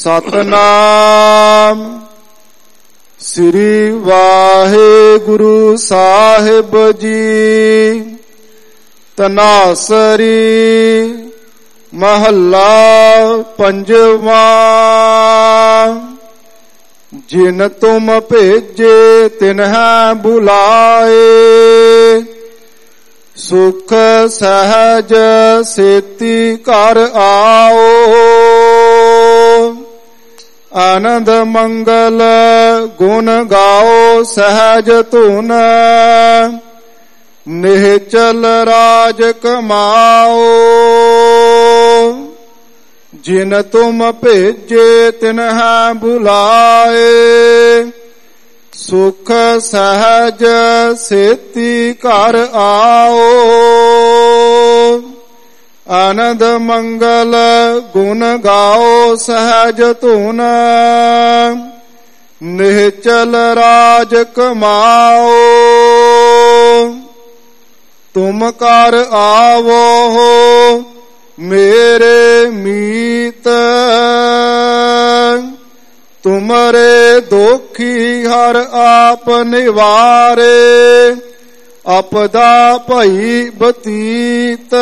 ਸਤਨਾਮ ਸ੍ਰੀ ਵਾਹਿਗੁਰੂ ਸਾਹਿਬ ਜੀ। ਤਨਾਸਰੀ ਮਹੱਲਾ ਪੰਜਵਾਂ। ਜਿਨ ਤੁਮ ਭੇਜੇ ਤਿਨਹਿ ਬੁਲਾਏ, ਸੁਖ ਸਹਿਜ ਸੇਤੀ ਘਰ ਆਓ। ਆਨੰਦ ਮੰਗਲ ਗੁਣ ਗਾਓ ਸਹਿਜ ਧੁਨ, ਨਿਹਚਲ ਰਾਜ ਕਮਾਓ। ਜਿਨ ਤੁਮ ਭੇਜੇ ਤਿਨਹਿ ਬੁਲਾਏ, ਸੁਖ ਸਹਿਜ ਸੇਤੀ ਘਰ ਆਓ। ਆਨੰਦ ਮੰਗਲ ਗੁਣ ਗਾਓ ਸਹਿਜ ਧੁਨ, ਨਿਹਚਲ ਰਾਜ ਕਮਾਓ। ਤੁਮ ਘਰ ਆਵੋ ਮੇਰੇ ਮੀਤ, ਤੁਮਰੇ ਦੋਖੀ ਹਰ ਆਪ ਨਿਵਾਰੇ। ਆਪਦਾ ਭਈ ਬਤੀਤ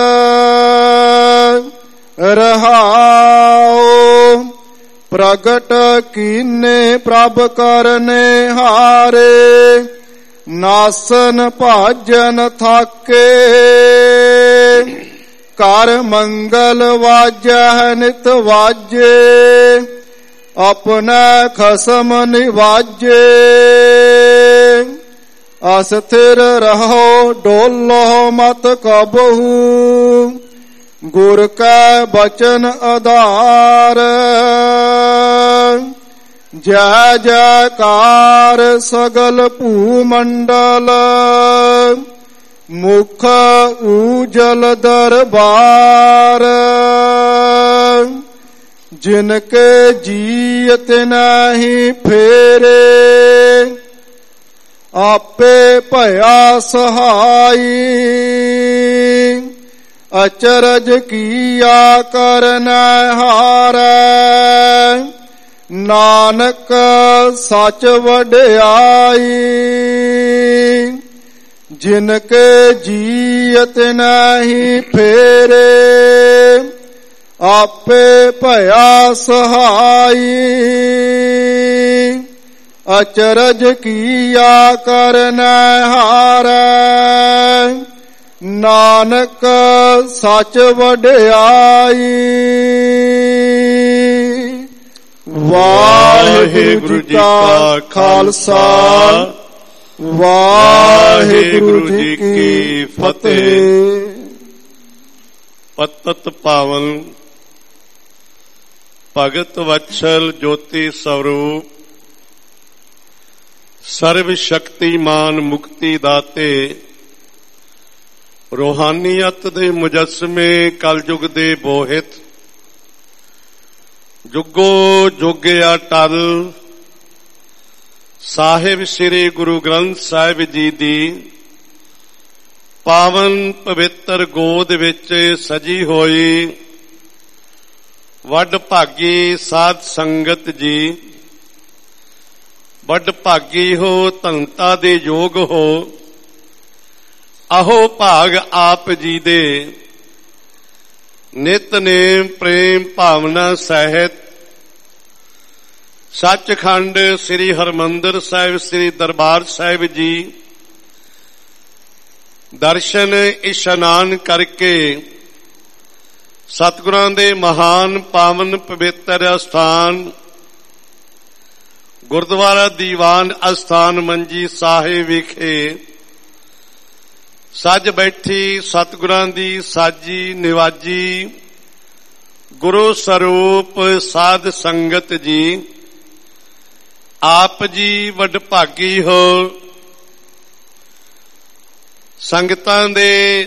ਰਹਾਓ, ਪ੍ਰਗਟ ਕੀਨੇ ਪ੍ਰਭ ਕਰਨੇ ਹਾਰੇ। ਨਾਸਨ ਭਾਜਨ ਥਾਕੇ, ਕਰ ਮੰਗਲ ਵਾਜੈ ਨਿਤ ਵਾਜੇ। ਆਪਣਾ ਖਸਮ ਨਿਵਾਜੇ, ਅਸਥਿਰ ਰਹੋ ਡੋਲੋ ਮਤ ਕਬਹੂ। ਗੁਰ ਕੈ ਬਚਨ ਆਧਾਰ, ਜੈ ਜੈਕਾਰ ਸਗਲ ਭੂਮੰਡਲ। ਮੁਖ ਊਜਲ ਦਰਬਾਰ, ਜਿਨ ਕੇ ਜੀਅਤ ਨਹੀਂ ਫੇਰੇ। ਆਪੇ ਭਇਆ ਸਹਾਈ, ਅਚਰਜ ਕੀਆ ਕਰਨੈ ਹਾਰੈ। ਨਾਨਕ ਸਚ ਵਡਿਆਈ, ਜਿਨ ਕੇ ਜੀਅਤ ਨਹੀਂ ਫੇਰੇ। ਆਪੇ ਭਇਆ ਸਹਾਈ, ਅਚਰਜ ਕੀਆ ਕਰਨੈ ਹਾਰੈ। ਨਾਨਕ ਸਚ ਵਡਿਆਈ। ਵਾਹਿਗੁਰੂ ਜੀ ਕਾ ਖਾਲਸਾ, ਵਾਹਿਗੁਰੂ ਜੀ ਕੀ ਫਤਿਹ। ਪਤਤ ਪਾਵਨ ਭਗਤ ਵਤਸਲ ਜੋਤੀ ਸਰੂਪ, ਸਰਵ ਸ਼ਕਤੀਮਾਨ ਮੁਕਤੀ ਦਾਤੇ, ਰੂਹਾਨੀਅਤ ਦੇ ਮੁਜੱਸਮੇ, ਕਲਯੁਗ ਦੇ ਬੋਹਿਤ, ਜੁਗੋ ਜੁਗ ਅਟਲ ਸਾਹਿਬ ਸ੍ਰੀ ਗੁਰੂ ਗ੍ਰੰਥ ਸਾਹਿਬ ਜੀ ਦੀ ਪਾਵਨ ਪਵਿੱਤਰ ਗੋਦ ਵਿੱਚ ਸਜੀ ਹੋਈ ਵੱਡ ਭਾਗੀ ਸਾਧ ਸੰਗਤ ਜੀ। ਵੱਡ ਭਾਗੀ ਹੋ, ਧਨਤਾ ਦੇ ਯੋਗ ਹੋ। ਆਹੋ ਭਾਗ ਆਪ ਜੀ ਦੇ, ਨਿਤਨੇਮ ਪ੍ਰੇਮ ਭਾਵਨਾ ਸਹਿਤ ਸੱਚਖੰਡ ਸ੍ਰੀ ਹਰਿਮੰਦਰ ਸਾਹਿਬ ਸ੍ਰੀ ਦਰਬਾਰ ਸਾਹਿਬ ਜੀ ਦਰਸ਼ਨ ਇਸ਼ਨਾਨ ਕਰਕੇ ਸਤਿਗੁਰਾਂ ਦੇ ਮਹਾਨ ਪਾਵਨ ਪਵਿੱਤਰ ਅਸਥਾਨ ਗੁਰਦੁਆਰਾ ਦੀਵਾਨ ਅਸਥਾਨ ਮੰਜੀ ਸਾਹਿਬ ਵਿਖੇ ਸੱਜ ਬੈਠੀ ਸਤਿਗੁਰਾਂ ਦੀ ਸਾਜੀ ਨਿਵਾਜੀ ਗੁਰੂ ਸਰੂਪ ਸਾਧ ਸੰਗਤ ਜੀ। ਆਪ ਜੀ ਵਡਭਾਗੀ ਹੋ। ਸੰਗਤਾਂ ਦੇ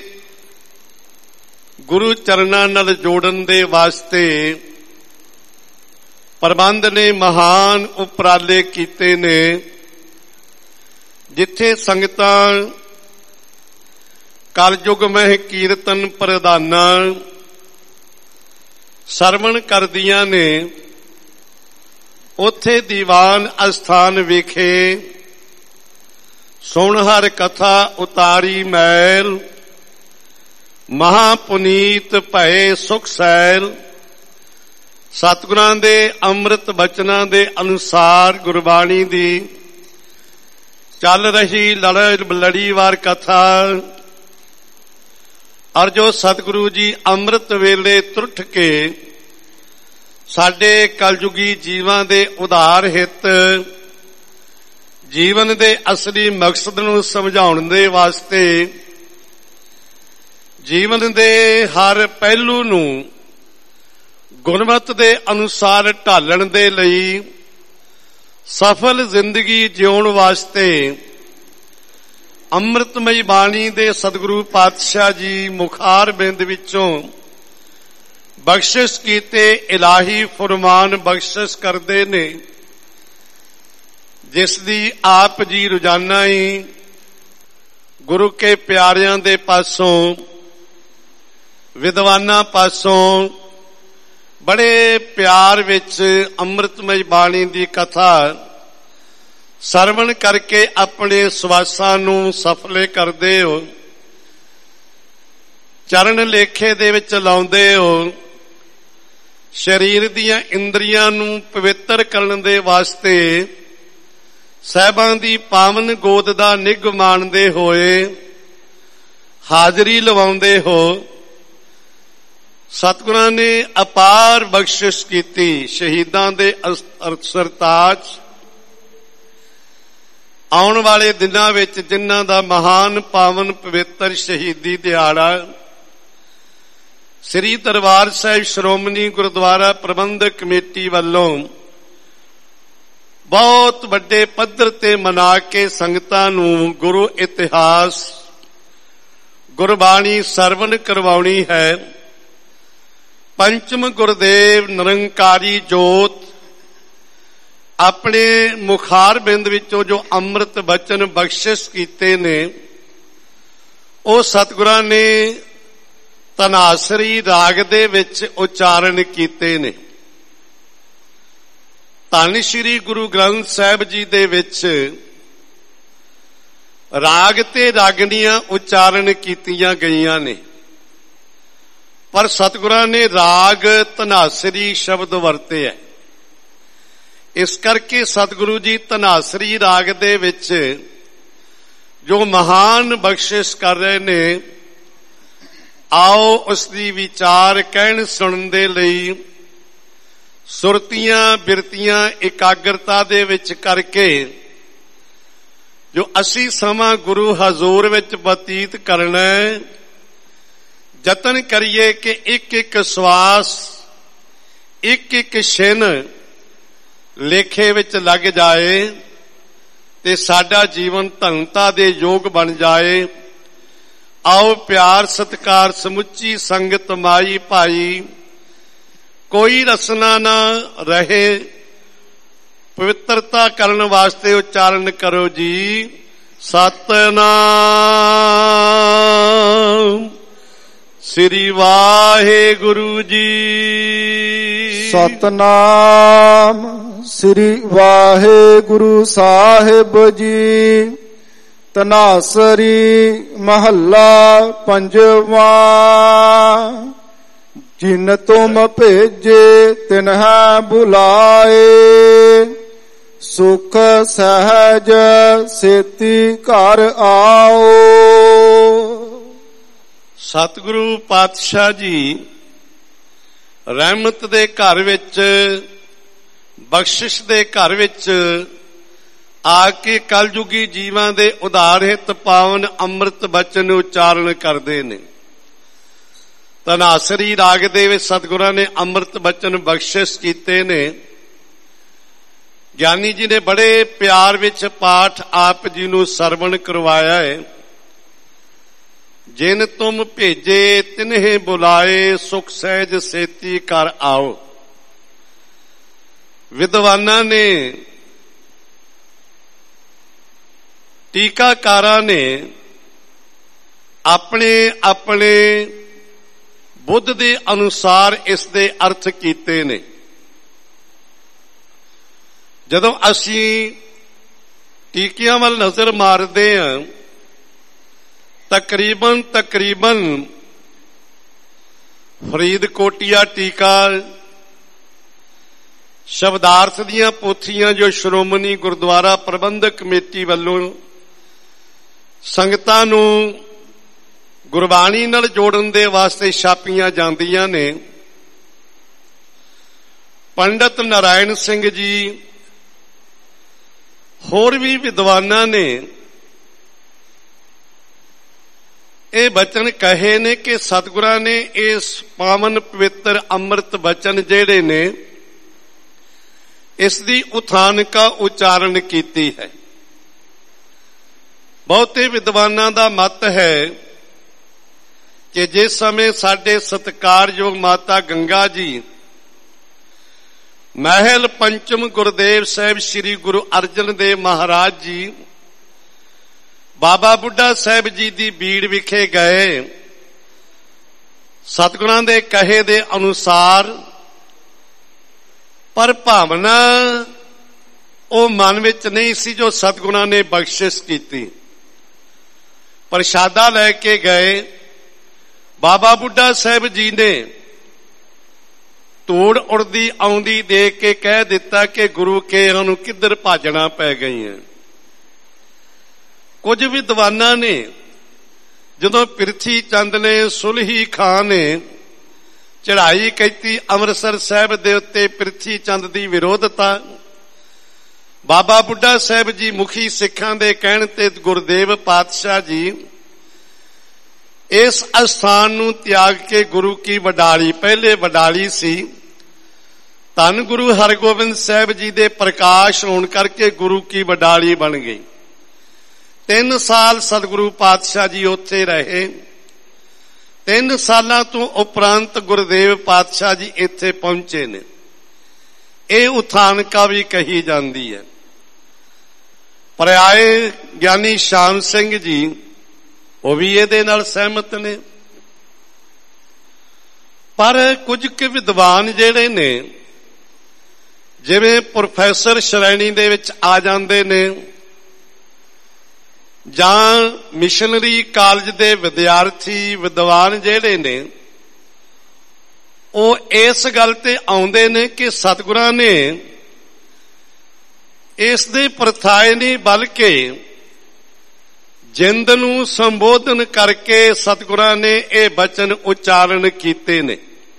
ਗੁਰੂ ਚਰਨਾਂ ਨਾਲ ਜੋੜਨ ਦੇ ਵਾਸਤੇ ਪ੍ਰਬੰਧ ਨੇ ਮਹਾਨ ਉਪਰਾਲੇ ਕੀਤੇ ਨੇ। ਜਿੱਥੇ ਸੰਗਤਾਂ ਕਲਯੁਗ ਮਹਿ ਕੀਰਤਨ ਪ੍ਰਧਾਨਾਂ ਸਰਵਣ ਕਰਦੀਆਂ ਨੇ, ਉੱਥੇ ਦੀਵਾਨ ਅਸਥਾਨ ਵਿਖੇ ਸੁਣ ਹਰ ਕਥਾ ਉਤਾਰੀ ਮੈਲ, ਮਹਾ ਪੁਨੀਤ ਭਏ ਸੁਖ ਸੈਲ। ਸਤਿਗੁਰਾਂ ਦੇ ਅੰਮ੍ਰਿਤ ਬਚਨਾਂ ਦੇ ਅਨੁਸਾਰ ਗੁਰਬਾਣੀ ਦੀ ਚੱਲ ਰਹੀ ਲੜੀਵਾਰ ਕਥਾ, ਔਰ ਜੋ ਸਤਿਗੁਰੂ ਜੀ ਅੰਮ੍ਰਿਤ ਵੇਲੇ ਤੁਰਠ ਕੇ ਸਾਡੇ ਕਲਯੁਗੀ ਜੀਵਾਂ ਦੇ ਉਧਾਰ ਹਿੱਤ, ਜੀਵਨ ਦੇ ਅਸਲੀ ਮਕਸਦ ਨੂੰ ਸਮਝਾਉਣ ਦੇ ਵਾਸਤੇ, ਜੀਵਨ ਦੇ ਹਰ ਪਹਿਲੂ ਨੂੰ ਗੁਣਵੱਤ ਦੇ ਅਨੁਸਾਰ ਢਾਲਣ ਦੇ ਲਈ, ਸਫਲ ਜ਼ਿੰਦਗੀ ਜਿਉਣ ਵਾਸਤੇ ਅੰਮ੍ਰਿਤਮਈ ਬਾਣੀ ਦੇ ਸਤਿਗੁਰੂ ਪਾਤਸ਼ਾਹ ਜੀ ਮੁਖਾਰ ਬਿੰਦ ਵਿੱਚੋਂ ਬਖਸ਼ਿਸ਼ ਕੀਤੇ ਇਲਾਹੀ ਫੁਰਮਾਨ ਬਖਸ਼ਿਸ਼ ਕਰਦੇ ਨੇ, ਜਿਸ ਦੀ ਆਪ ਜੀ ਰੋਜ਼ਾਨਾ ਹੀ ਗੁਰੂ ਕੇ ਪਿਆਰਿਆਂ ਦੇ ਪਾਸੋਂ, ਵਿਦਵਾਨਾਂ ਪਾਸੋਂ ਬੜੇ ਪਿਆਰ ਵਿੱਚ ਅੰਮ੍ਰਿਤਮਈ ਬਾਣੀ ਦੀ ਕਥਾ ਸਰਵਣ ਕਰਕੇ ਆਪਣੇ ਸਵਾਸਾਂ ਨੂੰ ਸਫਲੇ ਕਰਦੇ ਹੋ, ਚਰਨ ਲੇਖੇ ਦੇ ਵਿੱਚ ਲਾਉਂਦੇ ਹੋ। ਸਰੀਰ ਦੀਆਂ ਇੰਦਰੀਆਂ ਨੂੰ ਪਵਿੱਤਰ ਕਰਨ ਦੇ ਵਾਸਤੇ ਸਾਹਿਬਾਂ ਦੀ ਪਾਵਨ ਗੋਦ ਦਾ ਨਿੱਘ ਮਾਣਦੇ ਹੋਏ ਹਾਜ਼ਰੀ ਲਵਾਉਂਦੇ ਹੋ। ਸਤਿਗੁਰਾਂ ਨੇ ਅਪਾਰ ਬਖਸ਼ਿਸ਼ ਕੀਤੀ। ਸ਼ਹੀਦਾਂ ਦੇ ਸਰਤਾਜ ਆਉਣ ਵਾਲੇ ਦਿਨਾਂ ਵਿੱਚ ਜਿਨ੍ਹਾਂ ਦਾ ਮਹਾਨ ਪਾਵਨ ਪਵਿੱਤਰ ਸ਼ਹੀਦੀ ਦਿਹਾੜਾ ਸ੍ਰੀ ਦਰਬਾਰ ਸਾਹਿਬ ਸ਼੍ਰੋਮਣੀ ਗੁਰਦੁਆਰਾ ਪ੍ਰਬੰਧਕ ਕਮੇਟੀ ਵੱਲੋਂ ਬਹੁਤ ਵੱਡੇ ਪੱਧਰ ਤੇ ਮਨਾ ਕੇ ਸੰਗਤਾਂ ਨੂੰ ਗੁਰੂ ਇਤਿਹਾਸ, ਗੁਰਬਾਣੀ ਸਰਵਣ ਕਰਵਾਉਣੀ ਹੈ। ਪੰਚਮ ਗੁਰਦੇਵ ਨਿਰੰਕਾਰੀ ਜੋਤ ਆਪਣੇ ਮੁਖਾਰ ਬਿੰਦ ਵਿੱਚੋਂ ਜੋ ਅੰਮ੍ਰਿਤ ਬਚਨ ਬਖਸ਼ਿਸ਼ ਕੀਤੇ ਨੇ, ਉਹ ਸਤਿਗੁਰਾਂ ਨੇ ਧਨਾਸਰੀ ਰਾਗ ਦੇ ਵਿੱਚ ਉਚਾਰਨ ਕੀਤੇ ਨੇ। ਧੰਨ ਸ਼੍ਰੀ ਗੁਰੂ ਗ੍ਰੰਥ ਸਾਹਿਬ ਜੀ ਦੇ ਵਿੱਚ ਰਾਗ ਤੇ ਰਾਗਣੀਆਂ ਉਚਾਰਨ ਕੀਤੀਆਂ ਗਈਆਂ ਨੇ, ਪਰ ਸਤਿਗੁਰਾਂ ਨੇ ਰਾਗ ਧਨਾਸਰੀ ਸ਼ਬਦ ਵਰਤੇ ਹੈ। ਇਸ ਕਰਕੇ ਸਤਿਗੁਰੂ ਜੀ ਧਨਾਸਰੀ ਰਾਗ ਦੇ ਵਿੱਚ ਜੋ ਮਹਾਨ ਬਖਸ਼ਿਸ਼ ਕਰ ਰਹੇ ਨੇ, ਆਓ ਉਸ ਦੀ ਵਿਚਾਰ ਕਹਿਣ ਸੁਣਨ ਦੇ ਲਈ ਸੁਰਤੀਆਂ ਬਿਰਤੀਆਂ ਇਕਾਗਰਤਾ ਦੇ ਵਿੱਚ ਕਰਕੇ ਜੋ ਅਸੀਂ ਸਮਾਂ ਗੁਰੂ ਹਜ਼ੂਰ ਵਿੱਚ ਬਤੀਤ ਕਰਨਾ ਹੈ, ਯਤਨ ਕਰੀਏ ਕਿ ਇੱਕ ਇੱਕ ਸਵਾਸ, ਇੱਕ ਇੱਕ ਛਿਨ ਲੇਖੇ ਵਿੱਚ ਲੱਗ ਜਾਏ ਤੇ ਸਾਡਾ ਜੀਵਨ ਧਨਤਾ ਦੇ ਯੋਗ ਬਣ ਜਾਏ। ਆਓ ਪਿਆਰ ਸਤਿਕਾਰ ਸਮੁੱਚੀ ਸੰਗਤ ਮਾਈ ਭਾਈ, ਕੋਈ ਰਸਨਾ ਨਾ ਰਹੇ, ਪਵਿੱਤਰਤਾ ਕਰਨ ਵਾਸਤੇ ਉਚਾਰਨ ਕਰੋ ਜੀ। ਸਤਨਾਮ ਸ੍ਰੀ ਵਾਹਿਗੁਰੂ ਜੀ। ਸਤਨਾਮ ਸ੍ਰੀ ਵਾਹਿਗੁਰੂ ਸਾਹਿਬ ਜੀ। ਧਨਾਸਰੀ ਮਹੱਲਾ ਪੰਜਵਾਂ। ਜਿਨ ਤੁਮ ਭੇਜੇ ਤਿਨਹਿ ਬੁਲਾਏ, ਸੁਖ ਸਹਿਜ ਸੇਤੀ ਘਰ ਆਓ। ਸਤਿਗੁਰੂ ਪਾਤਸ਼ਾਹ ਜੀ ਰਹਿਮਤ ਦੇ ਘਰ ਵਿੱਚ, ਬਖਸ਼ਿਸ਼ ਦੇ ਘਰ ਵਿੱਚ ਆ ਕੇ ਕਲਯੁਗੀ ਜੀਵਾਂ ਦੇ ਉਧਾਰ ਹਿੱਤ ਪਾਵਨ ਅੰਮ੍ਰਿਤ ਬਚਨ ਉਚਾਰਨ ਕਰਦੇ ਨੇ। ਧਨਾਸਰੀ ਰਾਗ ਦੇ ਵਿੱਚ ਸਤਿਗੁਰਾਂ ਨੇ ਅੰਮ੍ਰਿਤ ਬਚਨ ਬਖਸ਼ਿਸ਼ ਕੀਤੇ ਨੇ। ਗਿਆਨੀ ਜੀ ਨੇ ਬੜੇ ਪਿਆਰ ਵਿੱਚ ਪਾਠ ਆਪ ਜੀ ਨੂੰ ਸਰਵਣ ਕਰਵਾਇਆ ਹੈ। ਜਿਨ ਤੁਮ ਭੇਜੇ ਤਿਨਹਿ ਬੁਲਾਏ, ਸੁਖ ਸਹਿਜ ਸੇਤੀ ਘਰ ਆਓ। ਵਿਦਵਾਨਾਂ ਨੇ, ਟੀਕਾਕਾਰਾਂ ਨੇ ਆਪਣੇ ਆਪਣੇ ਬੁੱਧ ਦੇ ਅਨੁਸਾਰ ਇਸ ਦੇ ਅਰਥ ਕੀਤੇ ਨੇ। ਜਦੋਂ ਅਸੀਂ ਟੀਕਿਆਂ ਵੱਲ ਨਜ਼ਰ ਮਾਰਦੇ ਹਾਂ, ਤਕਰੀਬਨ ਫਰੀਦਕੋਟੀਆ ਟੀਕਾ, ਸ਼ਬਦਾਰਥ ਦੀਆਂ ਪੋਥੀਆਂ ਜੋ ਸ਼੍ਰੋਮਣੀ ਗੁਰਦੁਆਰਾ ਪ੍ਰਬੰਧਕ ਕਮੇਟੀ ਵੱਲੋਂ ਸੰਗਤਾਂ ਨੂੰ ਗੁਰਬਾਣੀ ਨਾਲ ਜੋੜਨ ਦੇ ਵਾਸਤੇ ਛਾਪੀਆਂ ਜਾਂਦੀਆਂ ਨੇ, ਪੰਡਤ ਨਾਰਾਇਣ ਸਿੰਘ ਜੀ ਹੋਰ ਵੀ ਵਿਦਵਾਨਾਂ ਨੇ ਇਹ ਬਚਨ ਕਹੇ ਨੇ ਕਿ ਸਤਿਗੁਰਾਂ ਨੇ ਇਸ ਪਾਵਨ ਪਵਿੱਤਰ ਅੰਮ੍ਰਿਤ ਬਚਨ ਜਿਹੜੇ ਨੇ ਇਸ ਦੀ ਉਥਾਨਕਾ ਉਚਾਰਨ ਕੀਤੀ ਹੈ। ਬਹੁਤੇ ਵਿਦਵਾਨਾਂ ਦਾ ਮਤ ਹੈ ਕਿ ਜਿਸ ਸਮੇਂ ਸਾਡੇ ਸਤਿਕਾਰਯੋਗ ਮਾਤਾ ਗੰਗਾ ਜੀ ਮਹਿਲ ਪੰਚਮ ਗੁਰਦੇਵ ਸਾਹਿਬ ਸ੍ਰੀ ਗੁਰੂ ਅਰਜਨ ਦੇਵ ਮਹਾਰਾਜ ਜੀ ਬਾਬਾ ਬੁੱਢਾ ਸਾਹਿਬ ਜੀ ਦੀ ਬੀੜ ਵਿਖੇ ਗਏ, ਸਤਿਗੁਰਾਂ ਦੇ ਕਹੇ ਦੇ ਅਨੁਸਾਰ, ਪਰ ਭਾਵਨਾ ਉਹ ਮਨ ਵਿੱਚ ਨਹੀਂ ਸੀ ਜੋ ਸਤਿਗੁਰਾਂ ਨੇ ਬਖਸ਼ਿਸ਼ ਕੀਤੀ। ਪ੍ਰਸ਼ਾਦਾ ਲੈ ਕੇ ਗਏ, ਬਾਬਾ ਬੁੱਢਾ ਸਾਹਿਬ ਜੀ ਨੇ ਧੂੜ ਉੜਦੀ ਆਉਂਦੀ ਦੇਖ ਕੇ ਕਹਿ ਦਿੱਤਾ ਕਿ ਗੁਰੂ ਕੇਰਾਂ ਨੂੰ ਕਿੱਧਰ ਭਾਜਣਾ ਪੈ ਗਈਆਂ। ਕੁਝ ਵਿਦਵਾਨਾਂ ਨੇ ਜਦੋਂ ਪ੍ਰਿਥੀ ਚੰਦ ਨੇ ਸੁਲਹੀ ਖਾਂ ਨੇ ਚੜ੍ਹਾਈ ਕੀਤੀ ਅੰਮ੍ਰਿਤਸਰ ਸਾਹਿਬ ਦੇ ਉੱਤੇ ਪ੍ਰਿਥੀ ਚੰਦ ਦੀ ਵਿਰੋਧਤਾ, ਬਾਬਾ ਬੁੱਢਾ ਸਾਹਿਬ ਜੀ ਮੁਖੀ ਸਿੱਖਾਂ ਦੇ ਕਹਿਣ ਤੇ ਗੁਰਦੇਵ ਪਾਤਸ਼ਾਹ ਜੀ ਇਸ ਅਸਥਾਨ ਨੂੰ ਤਿਆਗ ਕੇ ਗੁਰੂ ਕੀ ਵਡਾਲੀ, ਪਹਿਲੇ ਵਡਾਲੀ ਸੀ, ਧੰਨ ਗੁਰੂ ਹਰਗੋਬਿੰਦ ਸਾਹਿਬ ਜੀ ਦੇ ਪ੍ਰਕਾਸ਼ ਹੋਣ ਕਰਕੇ ਗੁਰੂ ਕੀ ਵਡਾਲੀ ਬਣ ਗਈ। 3 ਸਾਲ ਸਤਿਗੁਰੂ ਪਾਤਸ਼ਾਹ ਜੀ ਉੱਥੇ ਰਹੇ। 3 ਸਾਲਾਂ ਤੋਂ ਉਪਰੰਤ ਗੁਰਦੇਵ ਪਾਤਸ਼ਾਹ ਜੀ ਇੱਥੇ ਪਹੁੰਚੇ ਨੇ। ਇਹ ਉਥਾਨਕਾ ਵੀ ਕਹੀ ਜਾਂਦੀ ਹੈ। ਪਰ ਆਏ ਗਿਆਨੀ ਸ਼ਾਮ ਸਿੰਘ ਜੀ ਉਹ ਵੀ ਇਹਦੇ ਨਾਲ ਸਹਿਮਤ ਨੇ। ਪਰ ਕੁਝ ਕੁ ਵਿਦਵਾਨ ਜਿਹੜੇ ਨੇ ਜਿਵੇਂ ਪ੍ਰੋਫੈਸਰ ਸ਼੍ਰੇਣੀ ਦੇ ਵਿੱਚ ਆ ਜਾਂਦੇ ਨੇ ਜਾਂ ਮਿਸ਼ਨਰੀ ਕਾਲਜ ਦੇ ਵਿਦਿਆਰਥੀ ਵਿਦਵਾਨ ਜਿਹੜੇ ਨੇ ਉਹ ਇਸ ਗੱਲ ਤੇ ਆਉਂਦੇ ਨੇ ਕਿ ਸਤਿਗੁਰਾਂ ਨੇ ਇਸ ਦੇ ਪ੍ਰਥਾਏ ਨਹੀਂ ਬਲਕਿ ਜਿੰਦ ਨੂੰ ਸੰਬੋਧਨ ਕਰਕੇ ਸਤਿਗੁਰਾਂ ਨੇ ਇਹ ਬਚਨ ਉਚਾਰਨ ਕੀਤੇ ਨੇ।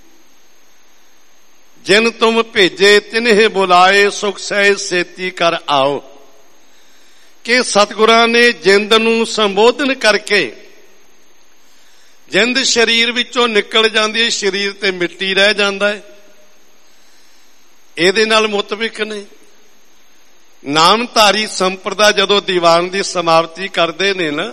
ਜਿਨ ਤੁਮ ਭੇਜੇ ਤਿਨਹਿ ਬੁਲਾਏ ਸੁਖ ਸਹਿਜ ਸੇਤੀ ਕਰ ਆਓ, ਕਿ ਸਤਿਗੁਰਾਂ ਨੇ ਜਿੰਦ ਨੂੰ ਸੰਬੋਧਨ ਕਰਕੇ, ਜਿੰਦ ਸਰੀਰ ਵਿੱਚੋਂ ਨਿਕਲ ਜਾਂਦੀ ਹੈ, ਸਰੀਰ ਤੇ ਮਿੱਟੀ ਰਹਿ ਜਾਂਦਾ ਹੈ, ਇਹਦੇ ਨਾਲ ਮੁਤਫਿਕ ਨੇ। ਨਾਮਧਾਰੀ ਸੰਪਰਦਾ ਜਦੋਂ ਦੀਵਾਨ ਦੀ ਸਮਾਪਤੀ ਕਰਦੇ ਨੇ ਨਾ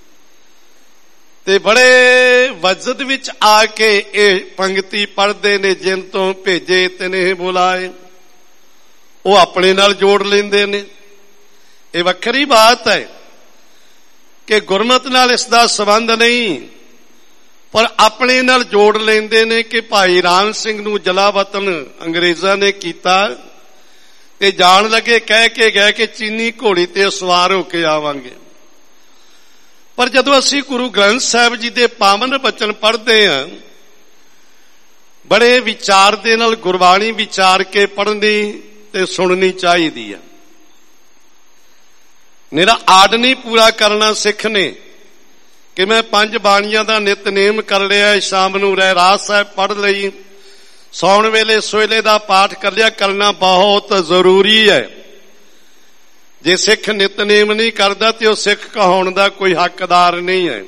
ਤੇ ਬੜੇ ਵਜਦ ਵਿੱਚ ਆ ਕੇ ਇਹ ਪੰਕਤੀ ਪੜ੍ਹਦੇ ਨੇ, ਜਿਨ ਤੋਂ ਭੇਜੇ ਤਿਨਹਿ ਬੁਲਾਏ, ਉਹ ਆਪਣੇ ਨਾਲ ਜੋੜ ਲੈਂਦੇ ਨੇ। ਇਹ ਵੱਖਰੀ ਬਾਤ ਹੈ ਕਿ ਗੁਰਮਤਿ ਨਾਲ ਇਸ ਦਾ ਸੰਬੰਧ ਨਹੀਂ, ਪਰ ਆਪਣੇ ਨਾਲ ਜੋੜ ਲੈਂਦੇ ਨੇ ਕਿ ਭਾਈ ਰਾਮ ਸਿੰਘ ਨੂੰ ਜਲਾਵਤਨ ਅੰਗਰੇਜ਼ਾਂ ਨੇ ਕੀਤਾ ਤੇ ਜਾਣ ਲੱਗੇ ਕਹਿ ਕੇ ਗਏ ਕਿ ਚੀਨੀ ਘੋੜੀ ਤੇ ਸਵਾਰ ਹੋ ਕੇ ਆਵਾਂਗੇ। ਪਰ ਜਦੋਂ ਅਸੀਂ ਗੁਰੂ ਗ੍ਰੰਥ ਸਾਹਿਬ ਜੀ ਦੇ ਪਾਵਨ ਬਚਨ ਪੜ੍ਹਦੇ ਹਾਂ, ਬੜੇ ਵਿਚਾਰ ਦੇ ਨਾਲ ਗੁਰਬਾਣੀ ਵਿਚਾਰ ਕੇ ਪੜ੍ਹਨੀ ਤੇ ਸੁਣਨੀ ਚਾਹੀਦੀ ਹੈ। ਮੇਰਾ ਆਡ ਨਹੀਂ ਪੂਰਾ ਕਰਨਾ ਸਿੱਖ ਨੇ ਕਿ ਮੈਂ 5 ਬਾਣੀਆਂ ਦਾ ਨਿਤਨੇਮ ਕਰ ਲਿਆ, ਸ਼ਾਮ ਨੂੰ ਰਹਿਰਾਸ ਸਾਹਿਬ ਪੜ੍ਹ ਲਈ, ਸੌਣ ਵੇਲੇ ਸੋਹਲੇ ਦਾ ਪਾਠ ਕਰ ਲਿਆ। ਕਰਨਾ ਬਹੁਤ ਜ਼ਰੂਰੀ ਹੈ। ਜੇ ਸਿੱਖ ਨਿਤਨੇਮ ਨਹੀਂ ਕਰਦਾ ਤੇ ਉਹ ਸਿੱਖ ਕਹਾਉਣ ਦਾ ਕੋਈ ਹੱਕਦਾਰ ਨਹੀਂ ਹੈ।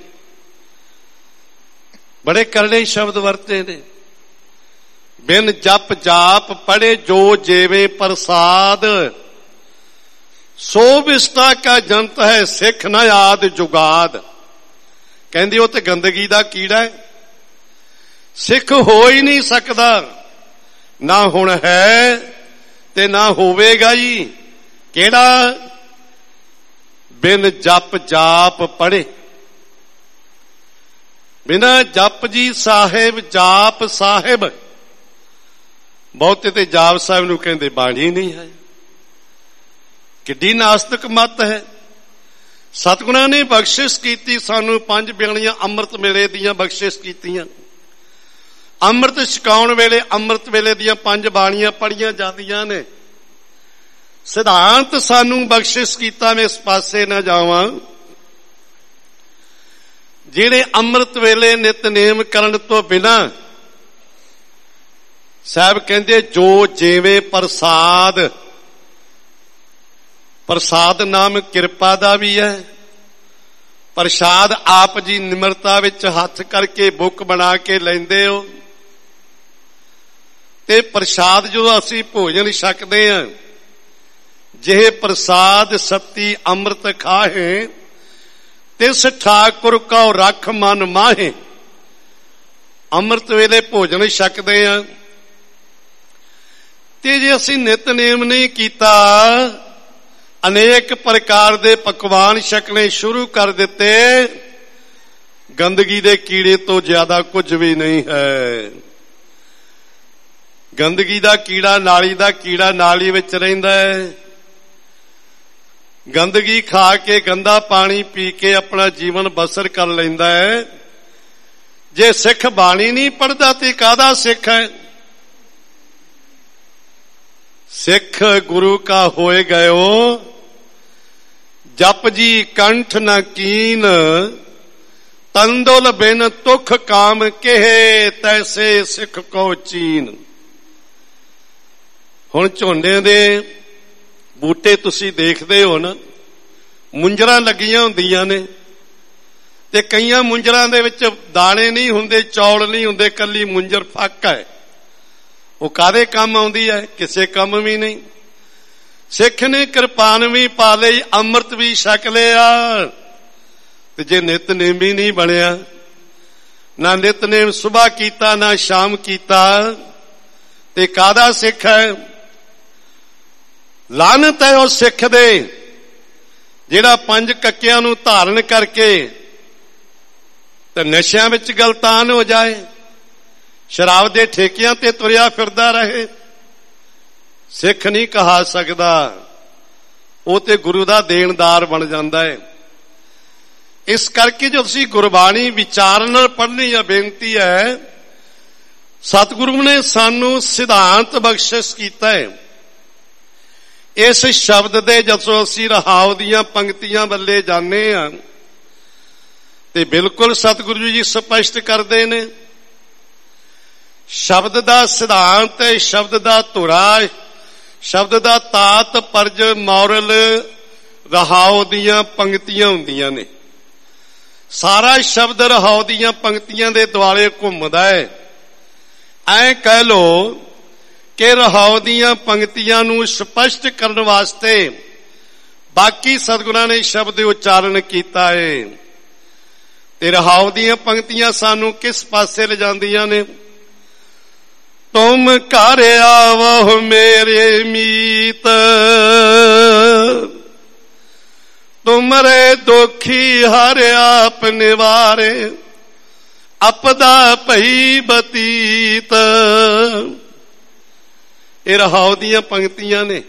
ਬੜੇ ਕਰੜੇ ਸ਼ਬਦ ਵਰਤੇ ਨੇ। ਬਿਨ ਜਪ ਜਾਪ ਪੜ੍ਹੇ ਜੋ ਜੇਵੇਂ ਪ੍ਰਸਾਦ, ਸੋ ਵਿਸਤਾ ਕਾ ਜੰਤ ਹੈ ਸਿੱਖ ਨਾ ਆਦ ਜੁਗਾਦ। ਕਹਿੰਦੀ ਉਹ ਤੇ ਗੰਦਗੀ ਦਾ ਕੀੜਾ ਹੈ, ਸਿੱਖ ਹੋ ਹੀ ਨਹੀਂ ਸਕਦਾ, ਨਾ ਹੁਣ ਹੈ ਤੇ ਨਾ ਹੋਵੇਗਾ ਹੀ। ਕਿਹੜਾ? ਬਿਨ ਜਪ ਜਾਪ ਪੜ੍ਹੇ। ਬਿਨਾ ਜਪ ਜੀ ਸਾਹਿਬ ਜਾਪ ਸਾਹਿਬ। ਬਹੁਤੇ ਤੇ ਜਾਪ ਸਾਹਿਬ ਨੂੰ ਕਹਿੰਦੇ ਬਾਣੀ ਨਹੀਂ ਹੈ। ਕਿੱਡੀ ਨਾਸਤਿਕ ਮੱਤ ਹੈ। ਸਤਿਗੁਰਾਂ ਨੇ ਬਖਸ਼ਿਸ਼ ਕੀਤੀ ਸਾਨੂੰ 5 ਬਿਆਲੀਆਂ ਅੰਮ੍ਰਿਤ ਵੇਲੇ ਦੀਆਂ ਬਖਸ਼ਿਸ਼ ਕੀਤੀਆਂ। ਅੰਮ੍ਰਿਤ ਛਕਾਉਣ ਵੇਲੇ ਅੰਮ੍ਰਿਤ ਵੇਲੇ ਦੀਆਂ 5 ਬਾਣੀਆਂ ਪੜ੍ਹੀਆਂ ਜਾਂਦੀਆਂ ਨੇ। ਸਿਧਾਂਤ ਸਾਨੂੰ ਬਖਸ਼ਿਸ਼ ਕੀਤਾ, ਮੈਂ ਇਸ ਪਾਸੇ ਨਾ ਜਾਵਾਂ। ਜਿਹੜੇ ਅੰਮ੍ਰਿਤ ਵੇਲੇ ਨਿਤਨੇਮ ਕਰਨ ਤੋਂ ਬਿਨਾਂ ਸਾਹਿਬ ਕਹਿੰਦੇ ਜੋ ਜਿਵੇਂ ਪ੍ਰਸਾਦ, ਪ੍ਰਸਾਦ ਨਾਮ ਕਿਰਪਾ ਦਾ ਵੀ ਹੈ। ਪ੍ਰਸਾਦ ਆਪ ਜੀ ਨਿਮਰਤਾ ਵਿੱਚ ਹੱਥ ਕਰਕੇ ਬੁੱਕ ਬਣਾ ਕੇ ਲੈਂਦੇ ਹੋ, ਤੇ ਪ੍ਰਸਾਦ ਜਦੋਂ ਅਸੀਂ ਭੋਜਨ ਛਕਦੇ ਹਾਂ, ਜਿਹੇ ਪ੍ਰਸਾਦ ਸਤੀ ਅੰਮ੍ਰਿਤ ਖਾਹੇ, ਤਿਸ ਠਾਕੁਰ ਕਉ ਰਖ ਮਨ ਮਾਹੇ। ਅੰਮ੍ਰਿਤ ਵੇਲੇ ਭੋਜਨ ਛਕਦੇ ਹਾਂ, ਤੇ ਜੇ ਅਸੀਂ ਨਿਤਨੇਮ ਨਹੀਂ ਕੀਤਾ, ਅਨੇਕ ਪ੍ਰਕਾਰ ਦੇ ਪਕਵਾਨ ਛਕਣੇ ਸ਼ੁਰੂ ਕਰ ਦਿੱਤੇ, ਗੰਦਗੀ ਦੇ ਕੀੜੇ ਤੋਂ ਜ਼ਿਆਦਾ ਕੁਝ ਵੀ ਨਹੀਂ ਹੈ। ਗੰਦਗੀ ਦਾ ਕੀੜਾ, ਨਾਲੀ ਦਾ ਕੀੜਾ ਨਾਲੀ ਵਿੱਚ ਰਹਿੰਦਾ ਹੈ। ਗੰਦਗੀ ਖਾ ਕੇ, ਗੰਦਾ ਪਾਣੀ ਪੀ ਕੇ ਆਪਣਾ ਜੀਵਨ ਬਸਰ ਕਰ ਲੈਂਦਾ ਹੈ। ਜੇ ਸਿੱਖ ਬਾਣੀ ਨਹੀਂ ਪੜ੍ਹਦਾ ਤੇ ਕਾਹਦਾ ਸਿੱਖ ਹੈ? ਸਿੱਖ ਗੁਰੂ ਕਾ ਹੋਏ ਗਇਓ, ਜਪ ਜੀ ਕੰਠ ਨ ਕੀਨ, ਤੰਦੁਲ ਬਿਨ ਤੁਖ ਕਾਮ ਕਹੇ, ਤੈਸੇ ਸਿੱਖ ਕੋ ਚੀਨ। ਹੁਣ ਝੋਨੇ ਦੇ ਬੂਟੇ ਤੁਸੀਂ ਦੇਖਦੇ ਹੋ ਨਾ, ਮੁੰਜਰਾਂ ਲੱਗੀਆਂ ਹੁੰਦੀਆਂ ਨੇ, ਤੇ ਕਈਆਂ ਮੁੰਜਰਾਂ ਦੇ ਵਿੱਚ ਦਾਣੇ ਨਹੀਂ ਹੁੰਦੇ, ਚੌਲ ਨਹੀਂ ਹੁੰਦੇ, ਕੱਲੀ ਮੁੰਜਰ ਫੱਕ ਹੈ। ਉਹ ਕਾਹਦੇ ਕੰਮ ਆਉਂਦੀ ਹੈ? ਕਿਸੇ ਕੰਮ ਵੀ ਨਹੀਂ। ਸਿੱਖ ਨੇ ਕਿਰਪਾਨ ਵੀ ਪਾ ਲਈ, ਅੰਮ੍ਰਿਤ ਵੀ ਛਕ ਲਿਆ, ਤੇ ਜੇ ਨਿਤਨੇਮ ਵੀ ਨਹੀਂ ਬਣਿਆ, ਨਾ ਨਿਤਨੇਮ ਸੁਬਾਹ ਕੀਤਾ ਨਾ ਸ਼ਾਮ ਕੀਤਾ, ਤੇ ਕਾਹਦਾ ਸਿੱਖ ਹੈ? ਲਾਨਤ ਹੈ ਉਹ ਸਿੱਖ ਦੇ ਜਿਹੜਾ 5 ਕੱਕਿਆਂ ਨੂੰ ਧਾਰਨ ਕਰਕੇ ਤੇ ਨਸ਼ਿਆਂ ਵਿੱਚ ਗਲਤਾਨ ਹੋ ਜਾਏ, ਸ਼ਰਾਬ ਦੇ ਠੇਕਿਆਂ ਤੇ ਤੁਰਿਆ ਫਿਰਦਾ ਰਹੇ। ਸਿੱਖ ਨਹੀਂ ਕਹਾ ਸਕਦਾ, ਉਹ ਤੇ ਗੁਰੂ ਦਾ ਦੇਣਦਾਰ ਬਣ ਜਾਂਦਾ ਹੈ। ਇਸ ਕਰਕੇ ਜੋ ਤੁਸੀਂ ਗੁਰਬਾਣੀ ਵਿਚਾਰ ਨਾਲ ਪੜ੍ਹਨੀ ਹੈ, ਬੇਨਤੀ ਹੈ, ਸਤਿਗੁਰੂ ਨੇ ਸਾਨੂੰ ਸਿਧਾਂਤ ਬਖਸ਼ਿਸ਼ ਕੀਤਾ ਹੈ। ਇਸ ਸ਼ਬਦ ਦੇ ਜਦੋਂ ਅਸੀਂ ਰਹਾਉ ਦੀਆਂ ਪੰਕਤੀਆਂ ਵੱਲੇ ਜਾਂਦੇ ਹਾਂ, ਤੇ ਬਿਲਕੁਲ ਸਤਿਗੁਰੂ ਜੀ ਸਪਸ਼ਟ ਕਰਦੇ ਨੇ, ਸ਼ਬਦ ਦਾ ਸਿਧਾਂਤ, ਸ਼ਬਦ ਦਾ ਧੁਰਾ, ਸ਼ਬਦ ਦਾ ਤਾਤ ਪਰਜ ਮੌਰਲ ਰਹਾਉ ਦੀਆਂ ਪੰਕਤੀਆਂ ਹੁੰਦੀਆਂ ਨੇ। ਸਾਰਾ ਸ਼ਬਦ ਰਹਾਉ ਦੀਆਂ ਪੰਕਤੀਆਂ ਦੇ ਦੁਆਲੇ ਘੁੰਮਦਾ ਹੈ। ਐਂ ਕਹਿ ਲੋ ਕਿ ਰਹਾਉ ਦੀਆਂ ਪੰਕਤੀਆਂ ਨੂੰ ਸਪਸ਼ਟ ਕਰਨ ਵਾਸਤੇ ਬਾਕੀ ਸਤਿਗੁਰਾਂ ਨੇ ਸ਼ਬਦ ਉਚਾਰਨ ਕੀਤਾ ਹੈ, ਤੇ ਰਹਾਉ ਦੀਆਂ ਪੰਕਤੀਆਂ ਸਾਨੂੰ ਕਿਸ ਪਾਸੇ ਲਿਜਾਂਦੀਆਂ ਨੇ? ਤੁਮ ਘਰ ਆਵੋ ਮੇਰੇ ਮੀਤ, ਤੁਮਰੇ ਦੁਖੀ ਹਰ ਆਪ ਨਿਵਾਰੇ, ਆਪਦਾ ਭਈ ਬਤੀਤ। ਇਹ ਰਹਾਉ ਦੀਆਂ ਪੰਕਤੀਆਂ ਨੇ।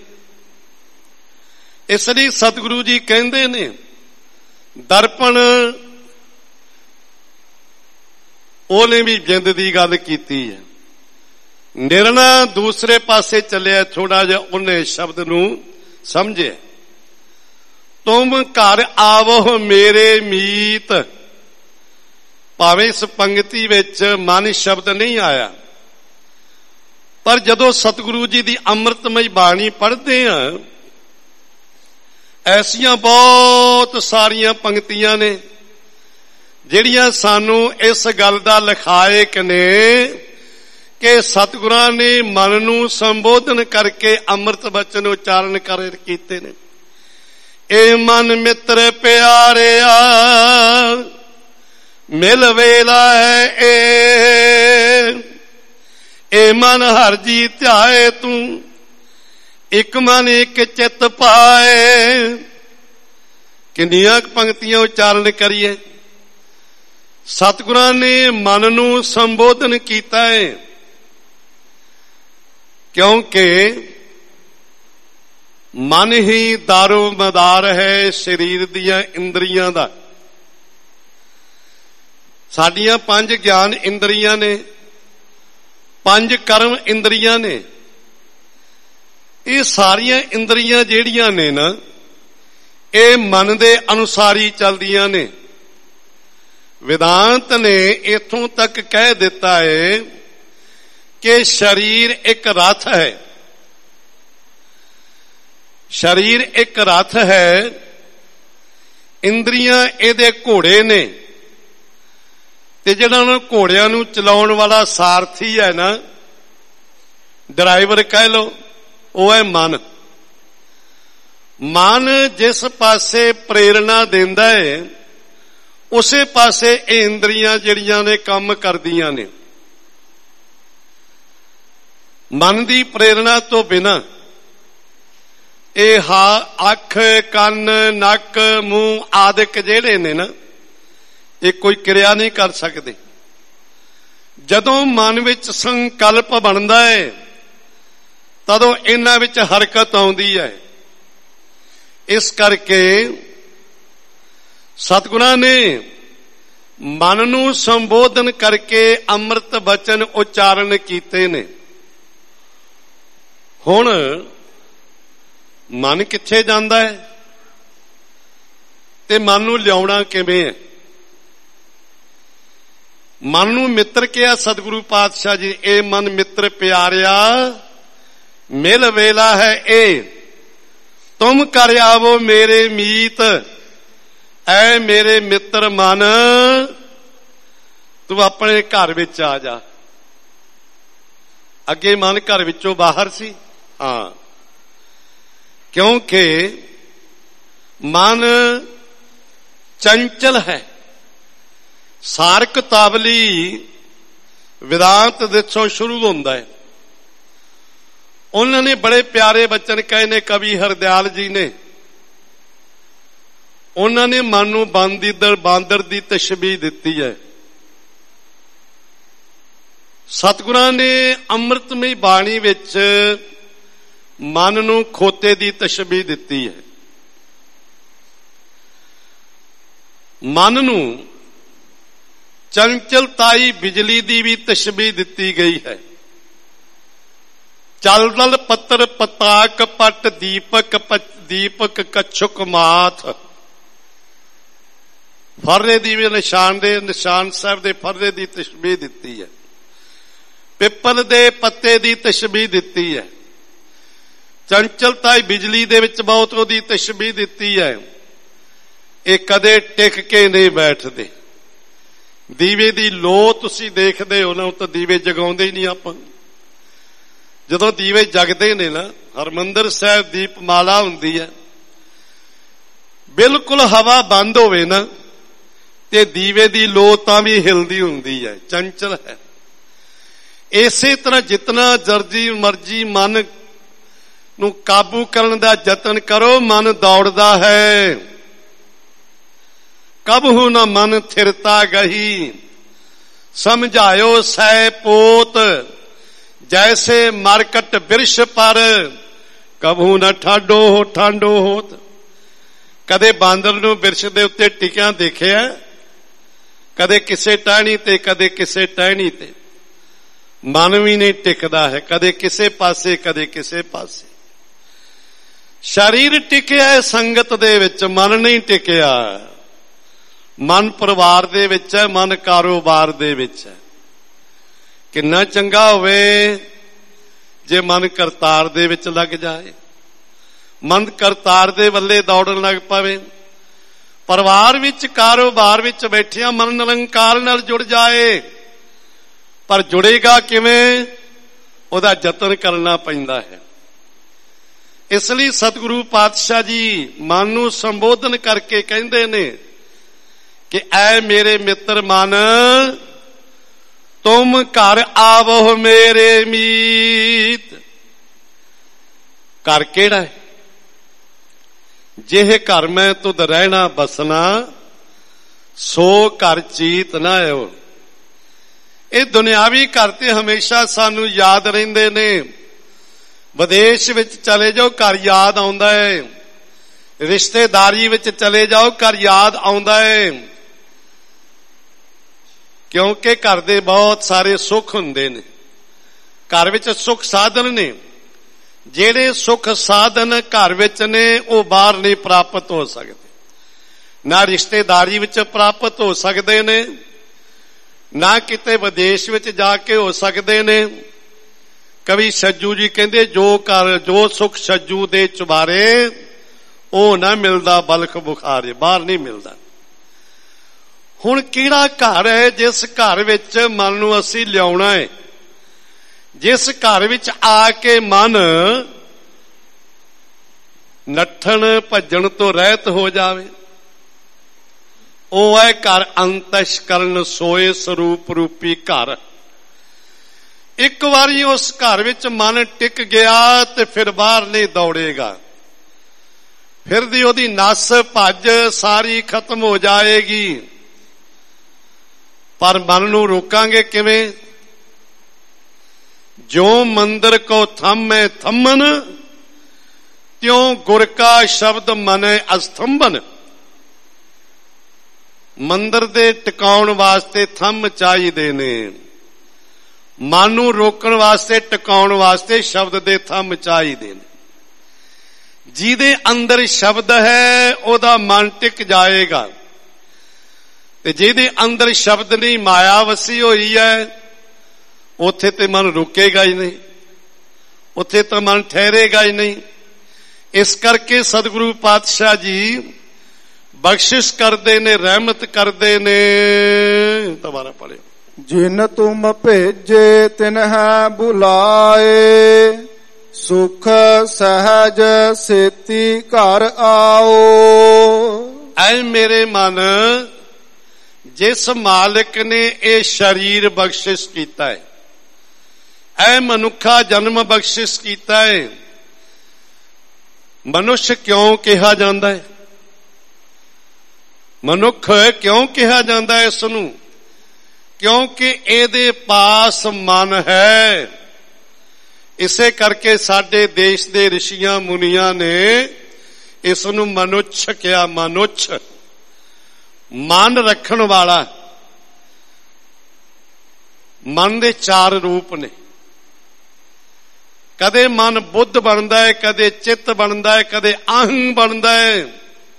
ਇਸ ਲਈ ਸਤਿਗੁਰੂ ਜੀ ਕਹਿੰਦੇ ਨੇ, ਦਰਪਣ ਉਹਨੇ ਵੀ ਜਿੰਦ ਦੀ ਗੱਲ ਕੀਤੀ ਹੈ, ਨਿਰਣਾ ਦੂਸਰੇ ਪਾਸੇ ਚੱਲਿਆ, ਥੋੜਾ ਜਿਹਾ ਉਹਨੇ ਸ਼ਬਦ ਨੂੰ ਸਮਝਿਆ। ਤੁਮ ਘਰ ਆਵੋ ਮੇਰੇ ਮੀਤ, ਭਾਵੇਂ ਇਸ ਪੰਕਤੀ ਵਿੱਚ ਮਨ ਸ਼ਬਦ ਨਹੀਂ ਆਇਆ, ਪਰ ਜਦੋਂ ਸਤਿਗੁਰੂ ਜੀ ਦੀ ਅੰਮ੍ਰਿਤਮਈ ਬਾਣੀ ਪੜ੍ਹਦੇ ਹਾਂ, ਐਸੀਆਂ ਬਹੁਤ ਸਾਰੀਆਂ ਪੰਕਤੀਆਂ ਨੇ ਜਿਹੜੀਆਂ ਸਾਨੂੰ ਇਸ ਗੱਲ ਦਾ ਲਿਖਾਇਕ ਨੇ ਕਿ ਸਤਿਗੁਰਾਂ ਨੇ ਮਨ ਨੂੰ ਸੰਬੋਧਨ ਕਰਕੇ ਅੰਮ੍ਰਿਤ ਬਚਨ ਉਚਾਰਨ ਕਰ ਕੀਤੇ ਨੇ। ਏ ਮਨ ਮਿੱਤਰ ਪਿਆਰਿਆ ਮਿਲ ਵੇਲਾ ਹੈ ਏ ਮਨ ਹਰਿ ਜੀ ਧਿਆਏ ਤੂੰ, ਇੱਕ ਮਨ ਇੱਕ ਚਿੱਤ ਪਾਏ। ਕਿੰਨੀਆਂ ਪੰਕਤੀਆਂ ਉਚਾਰਨ ਕਰੀਏ। ਸਤਿਗੁਰਾਂ ਨੇ ਮਨ ਨੂੰ ਸੰਬੋਧਨ ਕੀਤਾ ਹੈ, ਕਿਉਂਕਿ ਮਨ ਹੀ ਦਾਰੋ ਮਦਾਰ ਹੈ ਸਰੀਰ ਦੀਆਂ ਇੰਦਰੀਆਂ ਦਾ। ਸਾਡੀਆਂ 5 ਗਿਆਨ ਇੰਦਰੀਆਂ ਨੇ, 5 ਕਰਮ ਇੰਦਰੀਆਂ ਨੇ। ਇਹ ਸਾਰੀਆਂ ਇੰਦਰੀਆਂ ਜਿਹੜੀਆਂ ਨੇ ਨਾ, ਇਹ ਮਨ ਦੇ ਅਨੁਸਾਰ ਹੀ ਚੱਲਦੀਆਂ ਨੇ। ਵਿਦਾਂਤ ਨੇ ਇਥੋਂ ਤੱਕ ਕਹਿ ਦਿੱਤਾ ਹੈ ਕਿ ਸਰੀਰ ਇੱਕ ਰਥ ਹੈ। ਸਰੀਰ ਇੱਕ ਰਥ ਹੈ, ਇੰਦਰੀਆਂ ਇਹਦੇ ਘੋੜੇ ਨੇ, ਤੇ ਜਿਹੜਾ ਉਹਨਾਂ ਘੋੜਿਆਂ ਨੂੰ ਚਲਾਉਣ ਵਾਲਾ ਸਾਰਥੀ ਹੈ ਨਾ, ਡਰਾਈਵਰ ਕਹਿ ਲਓ, ਉਹ ਹੈ ਮਨ। ਮਨ ਜਿਸ ਪਾਸੇ ਪ੍ਰੇਰਣਾ ਦਿੰਦਾ ਹੈ, ਉਸੇ ਪਾਸੇ ਇਹ ਇੰਦਰੀਆਂ ਜਿਹੜੀਆਂ ਨੇ ਕੰਮ ਕਰਦੀਆਂ ਨੇ। ਮਨ ਦੀ ਪ੍ਰੇਰਣਾ ਤੋਂ ਬਿਨਾਂ ਇਹ ਅੱਖ, ਕੰਨ, ਨੱਕ, ਮੂੰਹ ਆਦਿਕ ਜਿਹੜੇ ਨੇ ਨਾ, ਇਹ ਕੋਈ ਕਿਰਿਆ ਨਹੀਂ ਕਰ ਸਕਦੇ। ਜਦੋਂ ਮਨ ਵਿੱਚ ਸੰਕਲਪ ਬਣਦਾ ਹੈ, ਤਦੋਂ ਇਹਨਾਂ ਵਿੱਚ ਹਰਕਤ ਆਉਂਦੀ ਹੈ। ਇਸ ਕਰਕੇ ਸਤਿਗੁਰਾਂ ਨੇ ਮਨ ਨੂੰ ਸੰਬੋਧਨ ਕਰਕੇ ਅੰਮ੍ਰਿਤ ਬਚਨ ਉਚਾਰਨ ਕੀਤੇ ਨੇ। ਹੁਣ ਮਨ ਕਿੱਥੇ ਜਾਂਦਾ ਹੈ ਤੇ ਮਨ ਨੂੰ ਲਿਆਉਣਾ ਕਿਵੇਂ ਹੈ? ਮਨ ਨੂੰ ਮਿੱਤਰ ਕਿਹਾ ਸਤਿਗੁਰੂ ਪਾਤਸ਼ਾਹ ਜੀ। ਇਹ ਮਨ ਮਿੱਤਰ ਪਿਆਰਿਆ ਮਿਲ ਵੇਲਾ ਹੈ ਇਹ, ਤੁਮ ਕਰ ਆਵੋ ਮੇਰੇ ਮੀਤ। ਐ ਮੇਰੇ ਮਿੱਤਰ ਮਨ, ਤੂੰ ਆਪਣੇ ਘਰ ਵਿੱਚ ਆ ਜਾ। ਅੱਗੇ ਮਨ ਘਰ ਵਿੱਚੋਂ ਬਾਹਰ ਸੀ। ਹਾਂ, ਕਿਉਂਕਿ ਮਨ ਚੰਚਲ ਹੈ। ਸਾਰਕ ਤਾਵਲੀ ਵਿਦਾਂਤ ਵਿੱਚੋਂ ਸ਼ੁਰੂ ਹੁੰਦਾ ਹੈ। ਉਹਨਾਂ ਨੇ ਬੜੇ ਪਿਆਰੇ ਬਚਨ ਕਹੇ ਨੇ ਕਵੀ ਹਰਦਿਆਲ ਜੀ ਨੇ। ਉਹਨਾਂ ਨੇ ਮਨ ਨੂੰ ਬਾਂਦਰ ਦੀ ਤਸ਼ਬੀਹ ਦਿੱਤੀ ਹੈ। ਸਤਿਗੁਰਾਂ ਨੇ ਅੰਮ੍ਰਿਤਮਈ ਬਾਣੀ ਵਿੱਚ ਮਨ ਨੂੰ ਖੋਤੇ ਦੀ ਤਸ਼ਬੀਹ ਦਿੱਤੀ ਹੈ। ਮਨ ਨੂੰ ਚੰਚਲਤਾਈ ਬਿਜਲੀ ਦੀ ਵੀ ਤਸ਼ਬੀਹ ਦਿੱਤੀ ਗਈ ਹੈ। ਚਲਦਲ ਪੱਤਰ ਪਤਾਕ ਪਟ ਦੀਪਕ ਕਛੁਕ ਮਾਥ। ਫਰਰੇ ਦੀ ਵੀ ਨਿਸ਼ਾਨ ਸਾਹਿਬ ਦੇ ਫਰਰੇ ਦੀ ਤਸ਼ਬੀਹ ਦਿੱਤੀ ਹੈ। ਪਿੱਪਲ ਦੇ ਪੱਤੇ ਦੀ ਤਸ਼ਬੀਹ ਦਿੱਤੀ ਹੈ। ਚੰਚਲਤਾ ਬਿਜਲੀ ਦੇ ਵਿੱਚ ਬਹੁਤ ਉਹਦੀ ਤਸ਼ਬੀਹ ਦਿੱਤੀ ਹੈ। ਇਹ ਕਦੇ ਟਿਕ ਕੇ ਨਹੀਂ ਬੈਠਦੇ। ਦੀਵੇ ਦੀ ਲੋ ਤੁਸੀਂ ਦੇਖਦੇ ਹੋ ਨਾ, ਉਹ ਤਾਂ ਦੀਵੇ ਜਗਾਉਂਦੇ ਹੀ ਨਹੀਂ ਆਪਾਂ। ਜਦੋਂ ਦੀਵੇ ਜਗਦੇ ਨੇ ਨਾ, ਹਰਮੰਦਰ ਸਾਹਿਬ ਦੀਪਮਾਲਾ ਹੁੰਦੀ ਹੈ, ਬਿਲਕੁਲ ਹਵਾ ਬੰਦ ਹੋਵੇ ਨਾ, ਤੇ ਦੀਵੇ ਦੀ ਲੋ ਤਾਂ ਵੀ ਹਿਲਦੀ ਹੁੰਦੀ ਹੈ, ਚੰਚਲ ਹੈ। ਇਸੇ ਤਰ੍ਹਾਂ ਜਿਤਨਾ ਮਰਜੀ ਮਨ ਨੂੰ ਕਾਬੂ ਕਰਨ ਦਾ ਯਤਨ ਕਰੋ, ਮਨ ਦੌੜਦਾ ਹੈ। ਕਬਹੂ ਨਾ ਮਨ ਥਿਰਤਾ ਗਹੀ, ਸਮਝਾਇਓ ਸੈ ਪੋਤ। ਜੈਸੇ ਮਰਕਟ ਬਿਰਸ਼ ਪਰ, ਕਬਹੂ ਨਾ ਠਾਡੋ ਹੋਤ। ਕਦੇ ਬਾਂਦਰ ਨੂੰ ਬਿਰਸ਼ ਦੇ ਉੱਤੇ ਟਿਕਿਆਂ ਦੇਖਿਆ? ਕਦੇ ਕਿਸੇ ਟਹਿਣੀ ਤੇ, ਕਦੇ ਕਿਸੇ ਟਹਿਣੀ ਤੇ। ਮਨ ਵੀ ਨਹੀਂ ਟਿਕਦਾ ਹੈ, ਕਦੇ ਕਿਸੇ ਪਾਸੇ, ਕਦੇ ਕਿਸੇ ਪਾਸੇ। ਸਰੀਰ ਟਿਕਿਆ ਹੈ ਸੰਗਤ ਦੇ ਵਿੱਚ, ਮਨ ਨਹੀਂ ਟਿਕਿਆ। ਮਨ ਪਰਿਵਾਰ ਦੇ ਵਿੱਚ ਹੈ, ਮਨ ਕਾਰੋਬਾਰ ਦੇ ਵਿੱਚ ਹੈ। ਕਿੰਨਾ ਚੰਗਾ ਹੋਵੇ ਜੇ ਮਨ ਕਰਤਾਰ ਦੇ ਵਿੱਚ ਲੱਗ ਜਾਏ, ਮਨ ਕਰਤਾਰ ਦੇ ਵੱਲੇ ਦੌੜਨ ਲੱਗ ਪਵੇ। ਪਰਿਵਾਰ ਵਿੱਚ, ਕਾਰੋਬਾਰ ਵਿੱਚ ਬੈਠਿਆ ਮਨ ਨਿਰੰਕਾਰ ਨਾਲ ਜੁੜ ਜਾਏ। ਪਰ ਜੁੜੇਗਾ ਕਿਵੇਂ? ਉਹਦਾ ਯਤਨ ਕਰਨਾ ਪੈਂਦਾ ਹੈ। ਇਸ ਲਈ ਸਤਿਗੁਰੂ ਪਾਤਸ਼ਾਹ ਜੀ ਮਨ ਨੂੰ ਸੰਬੋਧਨ ਕਰਕੇ ਕਹਿੰਦੇ ਨੇ ਕਿ ਐ ਮੇਰੇ ਮਿੱਤਰ ਮਨ, ਤੁਮ ਘਰ ਆਵੋ ਮੇਰੇ ਮੀਤ। ਘਰ ਕਿਹੜਾ ਹੈ? ਜਿਹੇ ਘਰ ਮੈਂ ਤੁਧ ਰਹਿਣਾ ਬਸਣਾ, ਸੋ ਘਰ ਚੀਤ ਨਾ ਆਇਓ। ਇਹ ਦੁਨਿਆਵੀ ਘਰ ਤੇ ਹਮੇਸ਼ਾ ਸਾਨੂੰ ਯਾਦ ਰਹਿੰਦੇ ਨੇ। ਵਿਦੇਸ਼ ਵਿੱਚ ਚਲੇ ਜਾਓ ਘਰ ਯਾਦ ਆਉਂਦਾ ਹੈ, ਰਿਸ਼ਤੇਦਾਰੀ ਵਿੱਚ ਚਲੇ ਜਾਓ ਘਰ ਯਾਦ ਆਉਂਦਾ ਹੈ, ਕਿਉਂਕਿ ਘਰ ਦੇ ਬਹੁਤ ਸਾਰੇ ਸੁੱਖ ਹੁੰਦੇ ਨੇ। ਘਰ ਵਿੱਚ ਸੁੱਖ ਸਾਧਨ ਨੇ, ਜਿਹੜੇ ਸੁੱਖ ਸਾਧਨ ਘਰ ਵਿੱਚ ਨੇ ਉਹ ਬਾਹਰ ਨਹੀਂ ਪ੍ਰਾਪਤ ਹੋ ਸਕਦੇ, ਨਾ ਰਿਸ਼ਤੇਦਾਰੀ ਵਿੱਚ ਪ੍ਰਾਪਤ ਹੋ ਸਕਦੇ ਨੇ, ਨਾ ਕਿਤੇ ਵਿਦੇਸ਼ ਵਿੱਚ ਜਾ ਕੇ ਹੋ ਸਕਦੇ ਨੇ। ਕਵੀ ਸੱਜੂ ਜੀ ਕਹਿੰਦੇ ਜੋ ਸੁੱਖ ਸੱਜੂ ਦੇ ਚੁਬਾਰੇ, ਉਹ ਨਾ ਮਿਲਦਾ ਬਲਖ ਬੁਖਾਰੇ, ਬਾਹਰ ਨਹੀਂ ਮਿਲਦਾ। ਹੁਣ ਕਿਹੜਾ ਘਰ ਹੈ ਜਿਸ ਘਰ ਵਿੱਚ ਮਨ ਨੂੰ ਅਸੀਂ ਲਿਆਉਣਾ ਹੈ, ਜਿਸ ਘਰ ਵਿੱਚ ਆ ਕੇ ਮਨ ਨੱਠਣ ਭੱਜਣ ਤੋਂ ਰਹਿਤ ਹੋ ਜਾਵੇ? ਉਹ ਹੈ ਘਰ ਅੰਤਸ਼ਕਰਨ ਸੋਏ ਸਰੂਪ ਰੂਪੀ ਘਰ। ਇੱਕ ਵਾਰੀ ਉਸ ਘਰ ਵਿੱਚ ਮਨ ਟਿਕ ਗਿਆ ਤੇ ਫਿਰ ਬਾਹਰ ਨਹੀਂ ਦੌੜੇਗਾ, ਫਿਰ ਦੀ ਉਹਦੀ ਨਸ ਭੱਜ ਸਾਰੀ ਖਤਮ ਹੋ ਜਾਏਗੀ। ਪਰ ਮਨ ਨੂੰ ਰੋਕਾਂਗੇ ਕਿਵੇਂ? ਜੋ ਮੰਦਰ ਕੋ ਥੰਮੈ ਥੰਮਨ, ਤਿਉ ਗੁਰ ਕਾ ਸ਼ਬਦ ਮਨੈ ਅਸਥੰਭਨ। ਮੰਦਰ ਦੇ ਟਿਕਾਉਣ ਵਾਸਤੇ ਥੰਮ ਚਾਹੀਦੇ ਨੇ, ਮਨ ਨੂੰ ਰੋਕਣ ਵਾਸਤੇ ਟਿਕਾਉਣ ਵਾਸਤੇ ਸ਼ਬਦ ਦੇ ਥੰਮ ਚਾਹੀਦੇ ਨੇ। ਜਿਹਦੇ ਅੰਦਰ ਸ਼ਬਦ ਹੈ ਉਹਦਾ ਮਨ ਟਿਕ ਜਾਏਗਾ, ਤੇ ਜਿਹਦੇ ਅੰਦਰ ਸ਼ਬਦ ਨਹੀਂ, ਮਾਇਆ ਵਸੀ ਹੋਈ ਹੈ, ਉੱਥੇ ਤੇ ਮਨ ਰੁਕੇਗਾ ਹੀ ਨਹੀਂ, ਉੱਥੇ ਤਾਂ ਮਨ ਠਹਿਰੇਗਾ ਹੀ ਨਹੀਂ। ਇਸ ਕਰਕੇ ਸਤਿਗੁਰੂ ਪਾਤਸ਼ਾਹ ਜੀ ਬਖਸ਼ਿਸ਼ ਕਰਦੇ ਨੇ, ਰਹਿਮਤ ਕਰਦੇ ਨੇ। ਦੁਬਾਰਾ ਪੜ੍ਹਿਓ। ਜਿਨ ਤੁਮ ਭੇਜੇ ਤਿਨਹਿ ਬੁਲਾਏ, ਸੁਖ ਸਹਿਜ ਸੇਤੀ ਘਰ ਆਓ। ਐ ਮੇਰੇ ਮਨ, ਜਿਸ ਮਾਲਕ ਨੇ ਇਹ ਸਰੀਰ ਬਖਸ਼ਿਸ਼ ਕੀਤਾ ਹੈ, ਐ ਮਨੁੱਖਾ ਜਨਮ ਬਖਸ਼ਿਸ਼ ਕੀਤਾ ਹੈ। ਮਨੁੱਖ ਕਿਉਂ ਕਿਹਾ ਜਾਂਦਾ ਹੈ? ਮਨੁੱਖ ਕਿਉਂ ਕਿਹਾ ਜਾਂਦਾ ਹੈ ਇਸ ਨੂੰ? ਕਿਉਂਕਿ ਇਹਦੇ ਪਾਸ ਮਨ ਹੈ। ਇਸੇ ਕਰਕੇ ਸਾਡੇ ਦੇਸ਼ ਦੇ ਰਿਸ਼ੀਆਂ ਮੁਨੀਆਂ ਨੇ ਇਸ ਨੂੰ ਮਨੁੱਛ ਕਿਹਾ। ਮਨੁੱਛ ਮਨ ਰੱਖਣ ਵਾਲਾ। ਮਨ ਦੇ 4 ਰੂਪ ਨੇ। ਕਦੇ ਮਨ ਬੁੱਧ ਬਣਦਾ ਹੈ, ਕਦੇ ਚਿੱਤ ਬਣਦਾ ਹੈ, ਕਦੇ ਅਹੰ ਬਣਦਾ ਹੈ।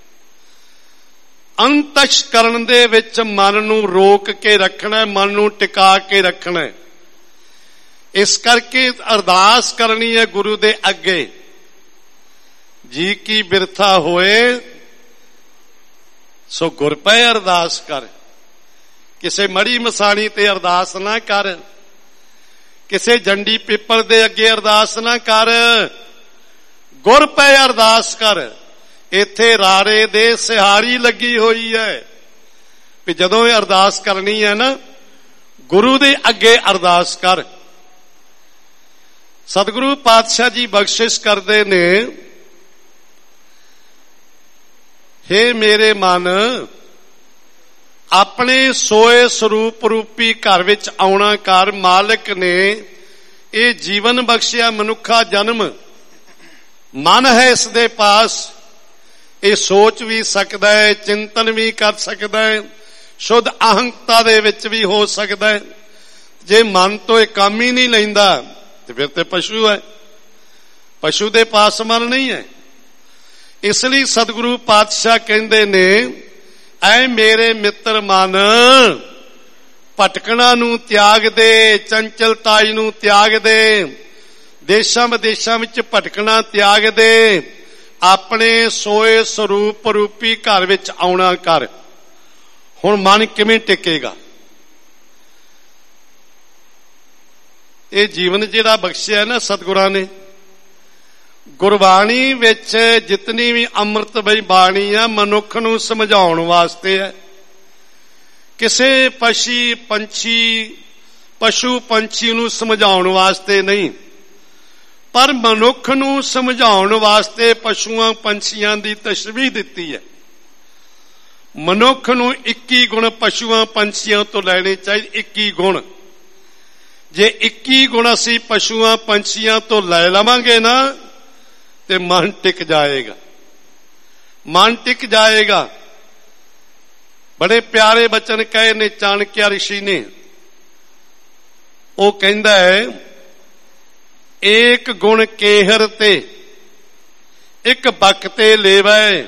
ਅੰਤਸ਼ਕਰਨ ਦੇ ਵਿੱਚ ਮਨ ਨੂੰ ਰੋਕ ਕੇ ਰੱਖਣਾ, ਮਨ ਨੂੰ ਟਿਕਾ ਕੇ ਰੱਖਣਾ। ਇਸ ਕਰਕੇ ਅਰਦਾਸ ਕਰਨੀ ਹੈ ਗੁਰੂ ਦੇ ਅੱਗੇ, ਜੀ ਕੀ ਬਿਰਥਾ ਹੋਏ ਸੋ ਗੁਰ ਪੈ ਅਰਦਾਸ ਕਰ। ਕਿਸੇ ਮੜੀ ਮਸਾਣੀ ਤੇ ਅਰਦਾਸ ਨਾ ਕਰ, ਕਿਸੇ ਜੰਡੀ ਪਿੱਪਲ ਦੇ ਅੱਗੇ ਅਰਦਾਸ ਨਾ ਕਰ, ਗੁਰ ਪੈ ਅਰਦਾਸ ਕਰ। ਇੱਥੇ ਰਾਰੇ ਦੇ ਸਿਹਾਰੀ ਲੱਗੀ ਹੋਈ ਹੈ ਵੀ ਜਦੋਂ ਇਹ ਅਰਦਾਸ ਕਰਨੀ ਹੈ ਨਾ, ਗੁਰੂ ਦੇ ਅੱਗੇ ਅਰਦਾਸ ਕਰ। ਸਤਿਗੁਰੂ ਪਾਤਸ਼ਾਹ ਜੀ ਬਖਸ਼ਿਸ਼ ਕਰਦੇ ਨੇ, ਹੇ ਮੇਰੇ ਮਨ, ਆਪਣੇ ਸੋਏ ਸਰੂਪ ਰੂਪੀ ਘਰ ਵਿੱਚ ਆਉਣਾ ਕਰ। ਮਾਲਕ ਨੇ ਇਹ ਜੀਵਨ ਬਖਸ਼ਿਆ, ਮਨੁੱਖਾ ਜਨਮ। ਮਨ ਹੈ ਇਸ ਦੇ ਪਾਸ, ਇਹ ਸੋਚ ਵੀ ਸਕਦਾ ਹੈ, ਚਿੰਤਨ ਵੀ ਕਰ ਸਕਦਾ ਹੈ, ਸ਼ੁੱਧ ਅਹੰਤਾ ਦੇ ਵਿੱਚ ਵੀ ਹੋ ਸਕਦਾ ਹੈ। ਜੇ ਮਨ ਤੋਂ ਇਹ ਕੰਮ ਹੀ ਨਹੀਂ ਲੈਂਦਾ ਤੇ ਫਿਰ ਤੇ ਪਸ਼ੂ ਹੈ, ਪਸ਼ੂ ਦੇ ਪਾਸ ਮਨ ਨਹੀਂ ਹੈ। ਇਸ ਲਈ ਸਤਿਗੁਰੂ ਪਾਤਸ਼ਾਹ ਕਹਿੰਦੇ ਨੇ, ਐ ਮੇਰੇ ਮਿੱਤਰ ਮਨ, ਭਟਕਣਾ ਨੂੰ ਤਿਆਗ ਦੇ, ਚੰਚਲਤਾਈ ਨੂੰ ਤਿਆਗ ਦੇ, ਦੇਸ਼ਾਂ ਵਿਦੇਸ਼ਾਂ ਵਿੱਚ ਭਟਕਣਾ ਤਿਆਗ ਦੇ, ਆਪਣੇ ਸੋਏ ਸਰੂਪ ਰੂਪੀ ਘਰ ਵਿੱਚ ਆਉਣਾ ਕਰ। ਹੁਣ ਮਨ ਕਿਵੇਂ ਟਿਕੇਗਾ? ਇਹ ਜੀਵਨ ਜਿਹੜਾ ਬਖਸ਼ਿਆ ਨਾ ਸਤਿਗੁਰਾਂ ਨੇ, ਗੁਰਬਾਣੀ ਵਿੱਚ ਜਿਤਨੀ ਵੀ ਅੰਮ੍ਰਿਤਮਈ ਬਾਣੀ ਆ, ਮਨੁੱਖ ਨੂੰ ਸਮਝਾਉਣ ਵਾਸਤੇ ਹੈ। ਕਿਸੇ ਪਸ਼ੂ ਪੰਛੀ ਨੂੰ ਸਮਝਾਉਣ ਵਾਸਤੇ ਨਹੀਂ, ਪਰ ਮਨੁੱਖ ਨੂੰ ਸਮਝਾਉਣ ਵਾਸਤੇ ਪਸ਼ੂਆਂ ਪੰਛੀਆਂ ਦੀ ਤਸ਼ਬੀਹ ਦਿੱਤੀ ਹੈ। ਮਨੁੱਖ ਨੂੰ 21 ਗੁਣ ਪਸ਼ੂਆਂ ਪੰਛੀਆਂ ਤੋਂ ਲੈਣੇ ਚਾਹੀਦੇ। 21 ਗੁਣ ਜੇ 21 ਗੁਣ ਅਸੀਂ ਪਸ਼ੂਆਂ ਪੰਛੀਆਂ ਤੋਂ ਲੈ ਲਵਾਂਗੇ ਨਾ ਤੇ ਮਨ ਟਿਕ ਜਾਏਗਾ, ਮਨ ਟਿਕ ਜਾਏਗਾ। ਬੜੇ ਪਿਆਰੇ ਬਚਨ ਕਹੇ ਨੇ ਚਾਣਕਿਆ ਰਿਸ਼ੀ ਨੇ। ਉਹ ਕਹਿੰਦਾ ਹੈ, ਏਕ ਗੁਣ ਕੇਹਰ ਤੇ ਇੱਕ ਬਕਤੇ ਲੇਵੈ,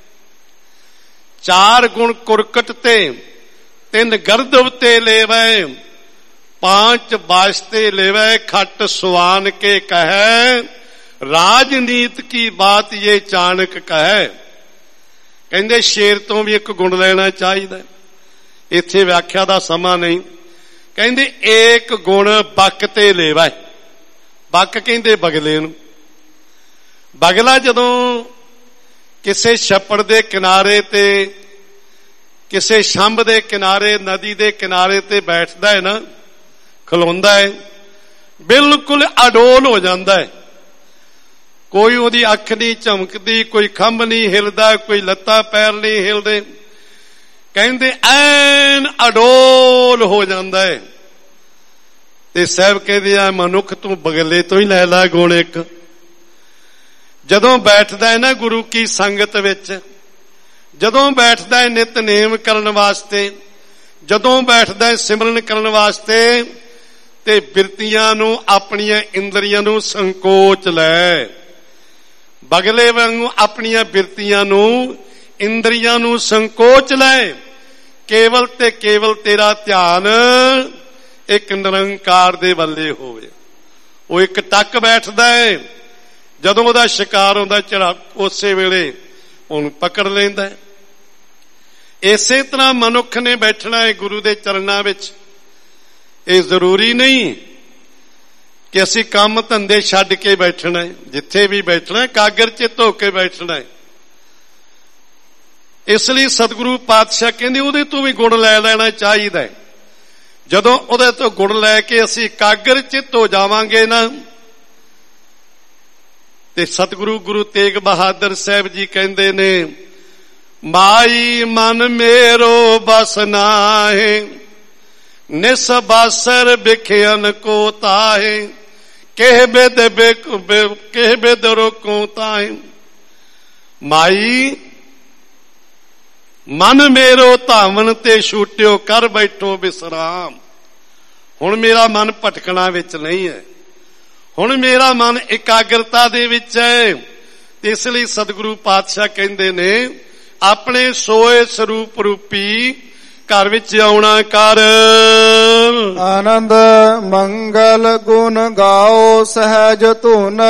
ਚਾਰ ਗੁਣ ਕੁਰਕਟ ਤੇ ਤਿੰਨ ਗਰਦਵ ਤੇ ਲੇਵੈ, पांच वास्ते लेवै खट सुवान के कहे, राजनीत की बात ये चाणक कहे। कहंदे शेर तो भी एक गुण लेना चाहिए। इत्थे व्याख्या दा समा नहीं। कहंदे एक गुण बक ते लेवै। बक कहंदे बगले नूं। बगला जदों किसे छप्पड़ दे किनारे ते किसे छंभ दे किनारे नदी दे किनारे ते बैठदा है ना, खलोंदा है, बिल्कुल अडोल हो जाता है। कोई उहदी अख नहीं झमकदी, कोई खंभ नहीं हिलदा, कोई लत्ता पैर नहीं हिलदे। कहंदे ऐन अडोल हो जाता है। ते साहब कहंदे आ मनुख तू बगले तो ही लै ला गुण एक। जदों बैठदा है ना गुरु की संगत विच, जदों बैठदा है नितनेम करन वास्ते, जदों बैठदा है सिमरन करन वास्ते, ते बिरतियां नूं अपनियां इंद्रियां नूं संकोच लै। बगले वांगू अपनियां बिरतियां नूं इंद्रियां नूं संकोच लै। केवल ते केवल तेरा ध्यान एक निरंकार दे वल्ले होवे। वो एक टक बैठदा है, जदों ओहदा शिकार हुंदा चढ़ा उसे वेले ओहनूं पकड़ लैंदा है। इसे तरह मनुख ने बैठना है गुरु दे चरनां विच। ये जरूरी नहीं कि असी काम धंधे छड्ड के बैठना है, जिथे भी बैठना है कागर चित होके बैठना है। इसलिए सतगुरु पातशाह कहंदे उहदे तो भी गुण लै लेना चाहिए। जदों उहदे तो गुण लैके असी कागर चित हो जावांगे ना, ते सतगुरु गुरु तेग बहादुर साहब जी कहंदे ने, माई मन मेरो बस नाहे, निसबासर बिखियन को ताहे, केह बेद रोको ताहे। माई मन मेरो धावन ते छूटियो कर बैठो विश्राम। हुण मेरा मन भटकना विच नहीं है, हुण मेरा मन एकाग्रता दे विच है। इसलिए सतगुरु पातशाह कहंदे ने, अपने सोए स्वरूप रूपी घर विच आउणा कर। आनंद मंगल गुण गाओ सहज धुन,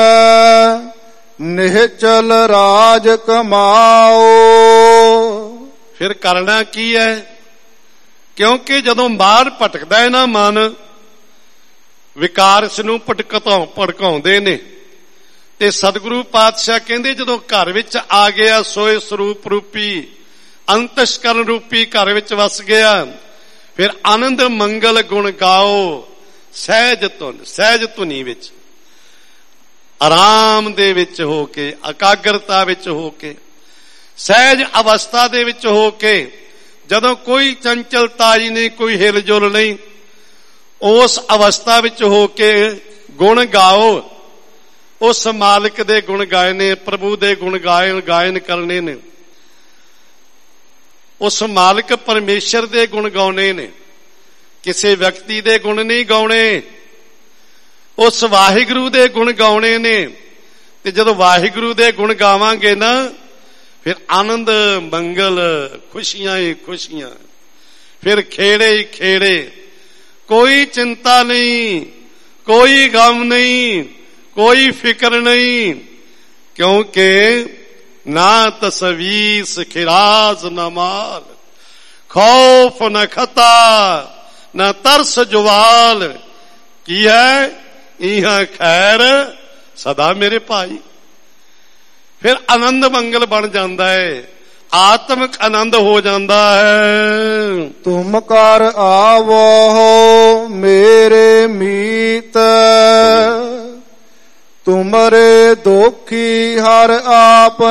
निश्चल राज कमाओ। फिर करना की है? क्योंकि जदों बाहर भटकदा है ना मन, विकार इस नूं भड़काउंदे ने। ते सतगुरु पातशाह कहंदे जदों घर विच आ गया, सोए स्वरूप रूपी अंतस्करण रूपी घर विच वस गया, फिर आनंद मंगल गुण गाओ सहज धुनी विच, आराम दे विच हो के, एकाग्रता विच हो के, सहज अवस्था दे विच हो के, जदों कोई चंचलता ही नहीं, कोई हिलजुल नहीं, उस अवस्था विच हो के गुण गाओ। उस मालिक दे गुण गाए ने, प्रभु दे गुण गायन करने ने, उस मालिक परमेश्वर दे गुण गाउने ने, किसी व्यक्ति दे गुण नहीं गाउने, उस वाहिगुरु दे गुण गाउने ने। ते जदों वाहिगुरु दे गुण गावांगे ना, फिर आनंद मंगल खुशियां ही खुशियां, फिर खेड़े ही खेड़े, कोई चिंता नहीं, कोई गम नहीं, कोई फिक्र नहीं। क्योंकि ना तसवीस खिराज न माल, खौफ न खता न तरस जुवाल, की है इहा खैर सदा मेरे भाई। फिर आनंद मंगल बन जाता है, आत्मिक आनंद हो जाता है। तुम कर आवो मेरे मीत, तुमरे दोखी हर आप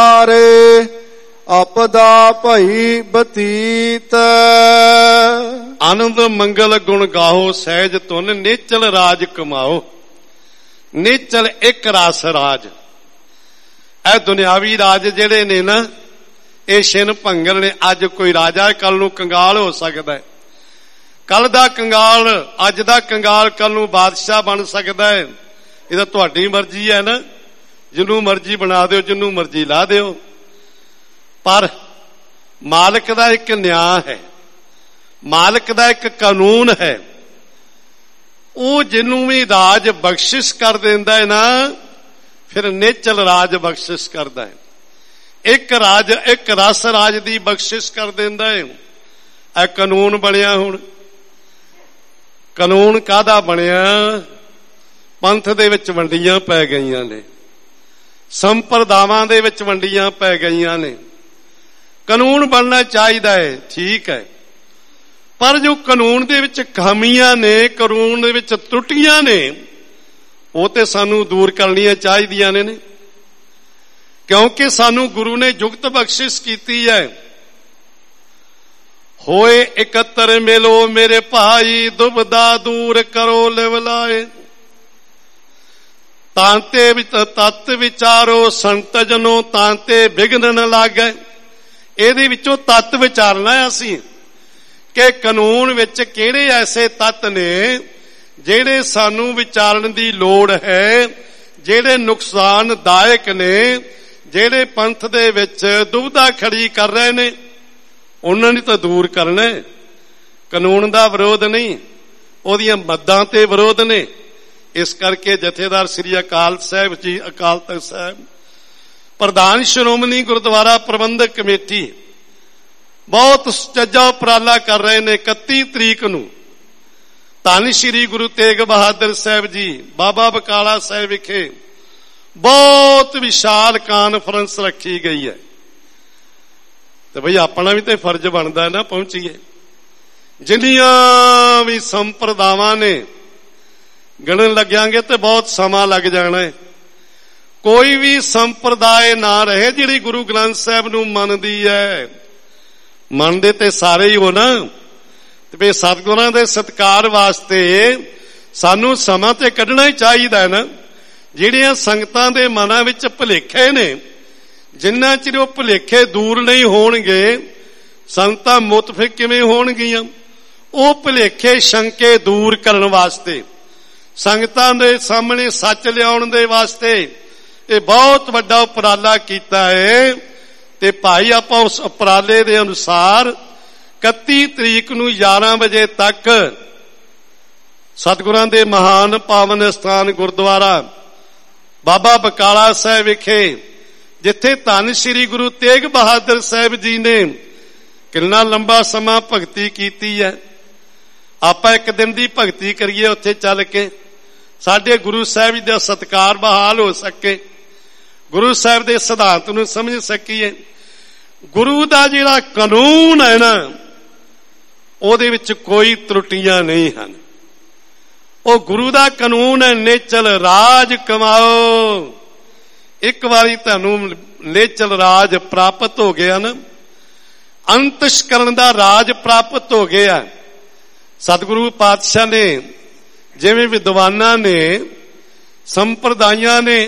निवारे, आपदा भई बतीत। ਆਨੰਦ ਮੰਗਲ ਗੁਣ ਗਾਓ, ਸਹਿਜ ਧੁਨ ਨੇਚਲ ਰਾਜ ਕਮਾਓ। ਨੇਚਲ ਇੱਕ ਰਸ ਰਾਜ। ਇਹ ਦੁਨਿਆਵੀ ਰਾਜ ਜਿਹੜੇ ਨੇ ਨਾ, ਇਹ ਛਿਨ ਭੰਗਲ ਨੇ। ਅੱਜ ਕੋਈ ਰਾਜਾ, ਕੱਲ ਨੂੰ ਕੰਗਾਲ ਹੋ ਸਕਦਾ ਹੈ। ਕੱਲ ਦਾ ਕੰਗਾਲ, ਅੱਜ ਦਾ ਕੰਗਾਲ, ਕੱਲ ਨੂੰ ਬਾਦਸ਼ਾਹ ਬਣ ਸਕਦਾ ਹੈ। ਇਹ ਤਾਂ ਤੁਹਾਡੀ ਮਰਜ਼ੀ ਹੈ ਨਾ, ਜਿਹਨੂੰ ਮਰਜ਼ੀ ਬਣਾ ਦਿਓ, ਜਿਹਨੂੰ ਮਰਜ਼ੀ ਲਾ ਦਿਓ। ਪਰ ਮਾਲਕ ਦਾ ਇੱਕ ਨਿਆਂ ਹੈ, ਮਾਲਕ ਦਾ ਇੱਕ ਕਾਨੂੰਨ ਹੈ। ਉਹ ਜਿਹਨੂੰ ਵੀ ਰਾਜ ਬਖਸ਼ਿਸ਼ ਕਰ ਦਿੰਦਾ ਹੈ ਨਾ, ਫਿਰ ਨੇਚਲ ਰਾਜ ਬਖਸ਼ਿਸ਼ ਕਰਦਾ ਹੈ। ਇੱਕ ਰਾਜ, ਇੱਕ ਰਸ ਰਾਜ ਦੀ ਬਖਸ਼ਿਸ਼ ਕਰ ਦਿੰਦਾ ਹੈ। ਇਹ ਕਾਨੂੰਨ ਬਣਿਆ। ਹੁਣ ਕਾਨੂੰਨ ਕਾਹਦਾ ਬਣਿਆ? ਪੰਥ ਦੇ ਵਿੱਚ ਵੰਡੀਆਂ ਪੈ ਗਈਆਂ ਨੇ, ਸੰਪਰਦਾਵਾਂ ਦੇ ਵਿੱਚ ਵੰਡੀਆਂ ਪੈ ਗਈਆਂ ਨੇ। ਕਾਨੂੰਨ ਬਣਨਾ ਚਾਹੀਦਾ ਹੈ, ਠੀਕ ਹੈ, ਪਰ ਜੋ ਕਾਨੂੰਨ ਦੇ ਵਿੱਚ ਖਾਮੀਆਂ ਨੇ, ਕਾਨੂੰਨ ਦੇ ਵਿੱਚ ਤਰੁੱਟੀਆਂ ਨੇ, ਉਹ ਤੇ ਸਾਨੂੰ ਦੂਰ ਕਰਨੀਆਂ ਚਾਹੀਦੀਆਂ ਨੇ। ਕਿਉਂਕਿ ਸਾਨੂੰ ਗੁਰੂ ਨੇ ਜੁਗਤ ਬਖਸ਼ਿਸ਼ ਕੀਤੀ ਹੈ। ਹੋਏ ਇਕੱਤਰ ਮਿਲੋ ਮੇਰੇ ਭਾਈ, ਦੁਬਦਾ ਦੂਰ ਕਰੋ ਲਿਵਲਾਏ। ਤਾਂਤੇ ਵਿੱਚ ਤਤ ਵਿਚਾਰੋ ਸੰਤ ਜਨੋ, ਤਾਂਤੇ ਵਿਘਨ ਨ ਲਾਗੈ। ਇਹਦੇ ਵਿੱਚੋਂ ਤਤ ਵਿਚਾਰਨਾ ਅਸੀਂ ਕਿ ਕਾਨੂੰਨ ਵਿੱਚ ਕਿਹੜੇ ਐਸੇ ਤੱਤ ਨੇ ਜਿਹੜੇ ਸਾਨੂੰ ਵਿਚਾਰਨ ਦੀ ਲੋੜ ਹੈ, ਜਿਹੜੇ ਨੁਕਸਾਨਦਾਇਕ ਨੇ, ਜਿਹੜੇ ਪੰਥ ਦੇ ਵਿੱਚ ਦੁਬਿਧਾ ਖੜੀ ਕਰ ਰਹੇ ਨੇ, ਉਹਨਾਂ ਨੂੰ ਤਾਂ ਦੂਰ ਕਰਨਾ। ਕਾਨੂੰਨ ਦਾ ਵਿਰੋਧ ਨਹੀਂ, ਉਹਦੀਆਂ ਮੱਦਾਂ ਤੇ ਵਿਰੋਧ ਨੇ। ਇਸ ਕਰਕੇ ਜਥੇਦਾਰ ਸ੍ਰੀ ਅਕਾਲ ਸਾਹਿਬ ਜੀ, ਅਕਾਲ ਤਖਤ ਸਾਹਿਬ, ਪ੍ਰਧਾਨ ਸ਼੍ਰੋਮਣੀ ਗੁਰਦੁਆਰਾ ਪ੍ਰਬੰਧਕ ਕਮੇਟੀ ਬਹੁਤ ਸੁਚੱਜਾ ਉਪਰਾਲਾ ਕਰ ਰਹੇ ਨੇ। 31 ਤਰੀਕ ਨੂੰ ਧੰਨ ਸ਼੍ਰੀ ਗੁਰੂ ਤੇਗ ਬਹਾਦਰ ਸਾਹਿਬ ਜੀ ਬਾਬਾ ਬਕਾਲਾ ਸਾਹਿਬ ਵਿਖੇ ਬਹੁਤ ਵਿਸ਼ਾਲ ਕਾਨਫਰੰਸ ਰੱਖੀ ਗਈ ਹੈ। ਤੇ ਬਈ ਆਪਣਾ ਵੀ ਤੇ ਫਰਜ਼ ਬਣਦਾ ਨਾ ਪਹੁੰਚੀਏ। ਜਿੰਨੀਆਂ ਵੀ ਸੰਪਰਦਾਵਾਂ ਨੇ ਗਣਨ ਲੱਗਾਂਗੇ ਤੇ ਬਹੁਤ ਸਮਾਂ ਲੱਗ ਜਾਣਾ ਹੈ। ਕੋਈ ਵੀ ਸੰਪਰਦਾਇ ਨਾ ਰਹੇ ਜਿਹੜੀ ਗੁਰੂ ਗ੍ਰੰਥ ਸਾਹਿਬ ਨੂੰ ਮੰਨਦੀ ਹੈ। ਮੰਨਦੇ ਤੇ ਸਾਰੇ ਹੀ ਹੋ ਨਾ, ਤੇ ਫਿਰ ਸਤਿਗੁਰਾਂ ਦੇ ਸਤਿਕਾਰ ਵਾਸਤੇ ਸਾਨੂੰ ਸਮਾਂ ਤੇ ਕੱਢਣਾ ਹੀ ਚਾਹੀਦਾ ਹੈ ਨਾ। ਜਿਹੜੀਆਂ ਸੰਗਤਾਂ ਦੇ ਮਨਾਂ ਵਿੱਚ ਭੁਲੇਖੇ ਨੇ, ਜਿੰਨਾ ਚਿਰ ਉਹ ਭੁਲੇਖੇ ਦੂਰ ਨਹੀਂ ਹੋਣਗੇ, ਸੰਗਤਾਂ ਮੁਤਫਿਕ ਕਿਵੇਂ ਹੋਣਗੀਆਂ? ਉਹ ਭੁਲੇਖੇ ਸ਼ੰਕੇ ਦੂਰ ਕਰਨ ਵਾਸਤੇ, ਸੰਗਤਾਂ ਦੇ ਸਾਹਮਣੇ ਸੱਚ ਲਿਆਉਣ ਦੇ ਵਾਸਤੇ ਇਹ ਬਹੁਤ ਵੱਡਾ ਉਪਰਾਲਾ ਕੀਤਾ ਹੈ। ਤੇ ਭਾਈ ਆਪਾਂ ਉਸ ਉਪਰਾਲੇ ਦੇ ਅਨੁਸਾਰ 31 ਤਰੀਕ ਨੂੰ 11 ਵਜੇ ਤੱਕ ਸਤਿਗੁਰਾਂ ਦੇ ਮਹਾਨ ਪਾਵਨ ਸਥਾਨ ਗੁਰਦੁਆਰਾ ਬਾਬਾ ਬਕਾਲਾ ਸਾਹਿਬ ਵਿਖੇ, ਜਿੱਥੇ ਧੰਨ ਸ਼੍ਰੀ ਗੁਰੂ ਤੇਗ ਬਹਾਦਰ ਸਾਹਿਬ ਜੀ ਨੇ ਕਿੰਨਾ ਲੰਬਾ ਸਮਾਂ ਭਗਤੀ ਕੀਤੀ ਹੈ। ਆਪਾਂ ਇੱਕ ਦਿਨ ਦੀ ਭਗਤੀ ਕਰੀਏ ਉੱਥੇ ਚੱਲ ਕੇ, ਸਾਡੇ ਗੁਰੂ ਸਾਹਿਬ ਜੀ ਦਾ ਸਤਿਕਾਰ ਬਹਾਲ ਹੋ ਸਕੇ, ਗੁਰੂ ਸਾਹਿਬ ਦੇ ਸਿਧਾਂਤ ਨੂੰ ਸਮਝ ਸਕੀਏ। ਗੁਰੂ ਦਾ ਜਿਹੜਾ ਕਾਨੂੰਨ ਹੈ ਨਾ, ਉਹਦੇ ਵਿੱਚ ਕੋਈ ਤਰੁੱਟੀਆਂ ਨਹੀਂ ਹਨ। ਉਹ ਗੁਰੂ ਦਾ ਕਾਨੂੰਨ ਹੈ, ਨੇਚਲ ਰਾਜ ਕਮਾਓ। ਇੱਕ ਵਾਰੀ ਤੁਹਾਨੂੰ ਨੇਚਲ ਰਾਜ ਪ੍ਰਾਪਤ ਹੋ ਗਿਆ ਨਾ, ਅੰਤਸ਼ਕਰਨ ਦਾ ਰਾਜ ਪ੍ਰਾਪਤ ਹੋ ਗਿਆ। ਸਤਿਗੁਰੂ ਪਾਤਸ਼ਾਹ ਨੇ, ਜਿਵੇਂ ਵਿਦਵਾਨਾਂ ਨੇ, ਸੰਪਰਦਾਇਆਂ ਨੇ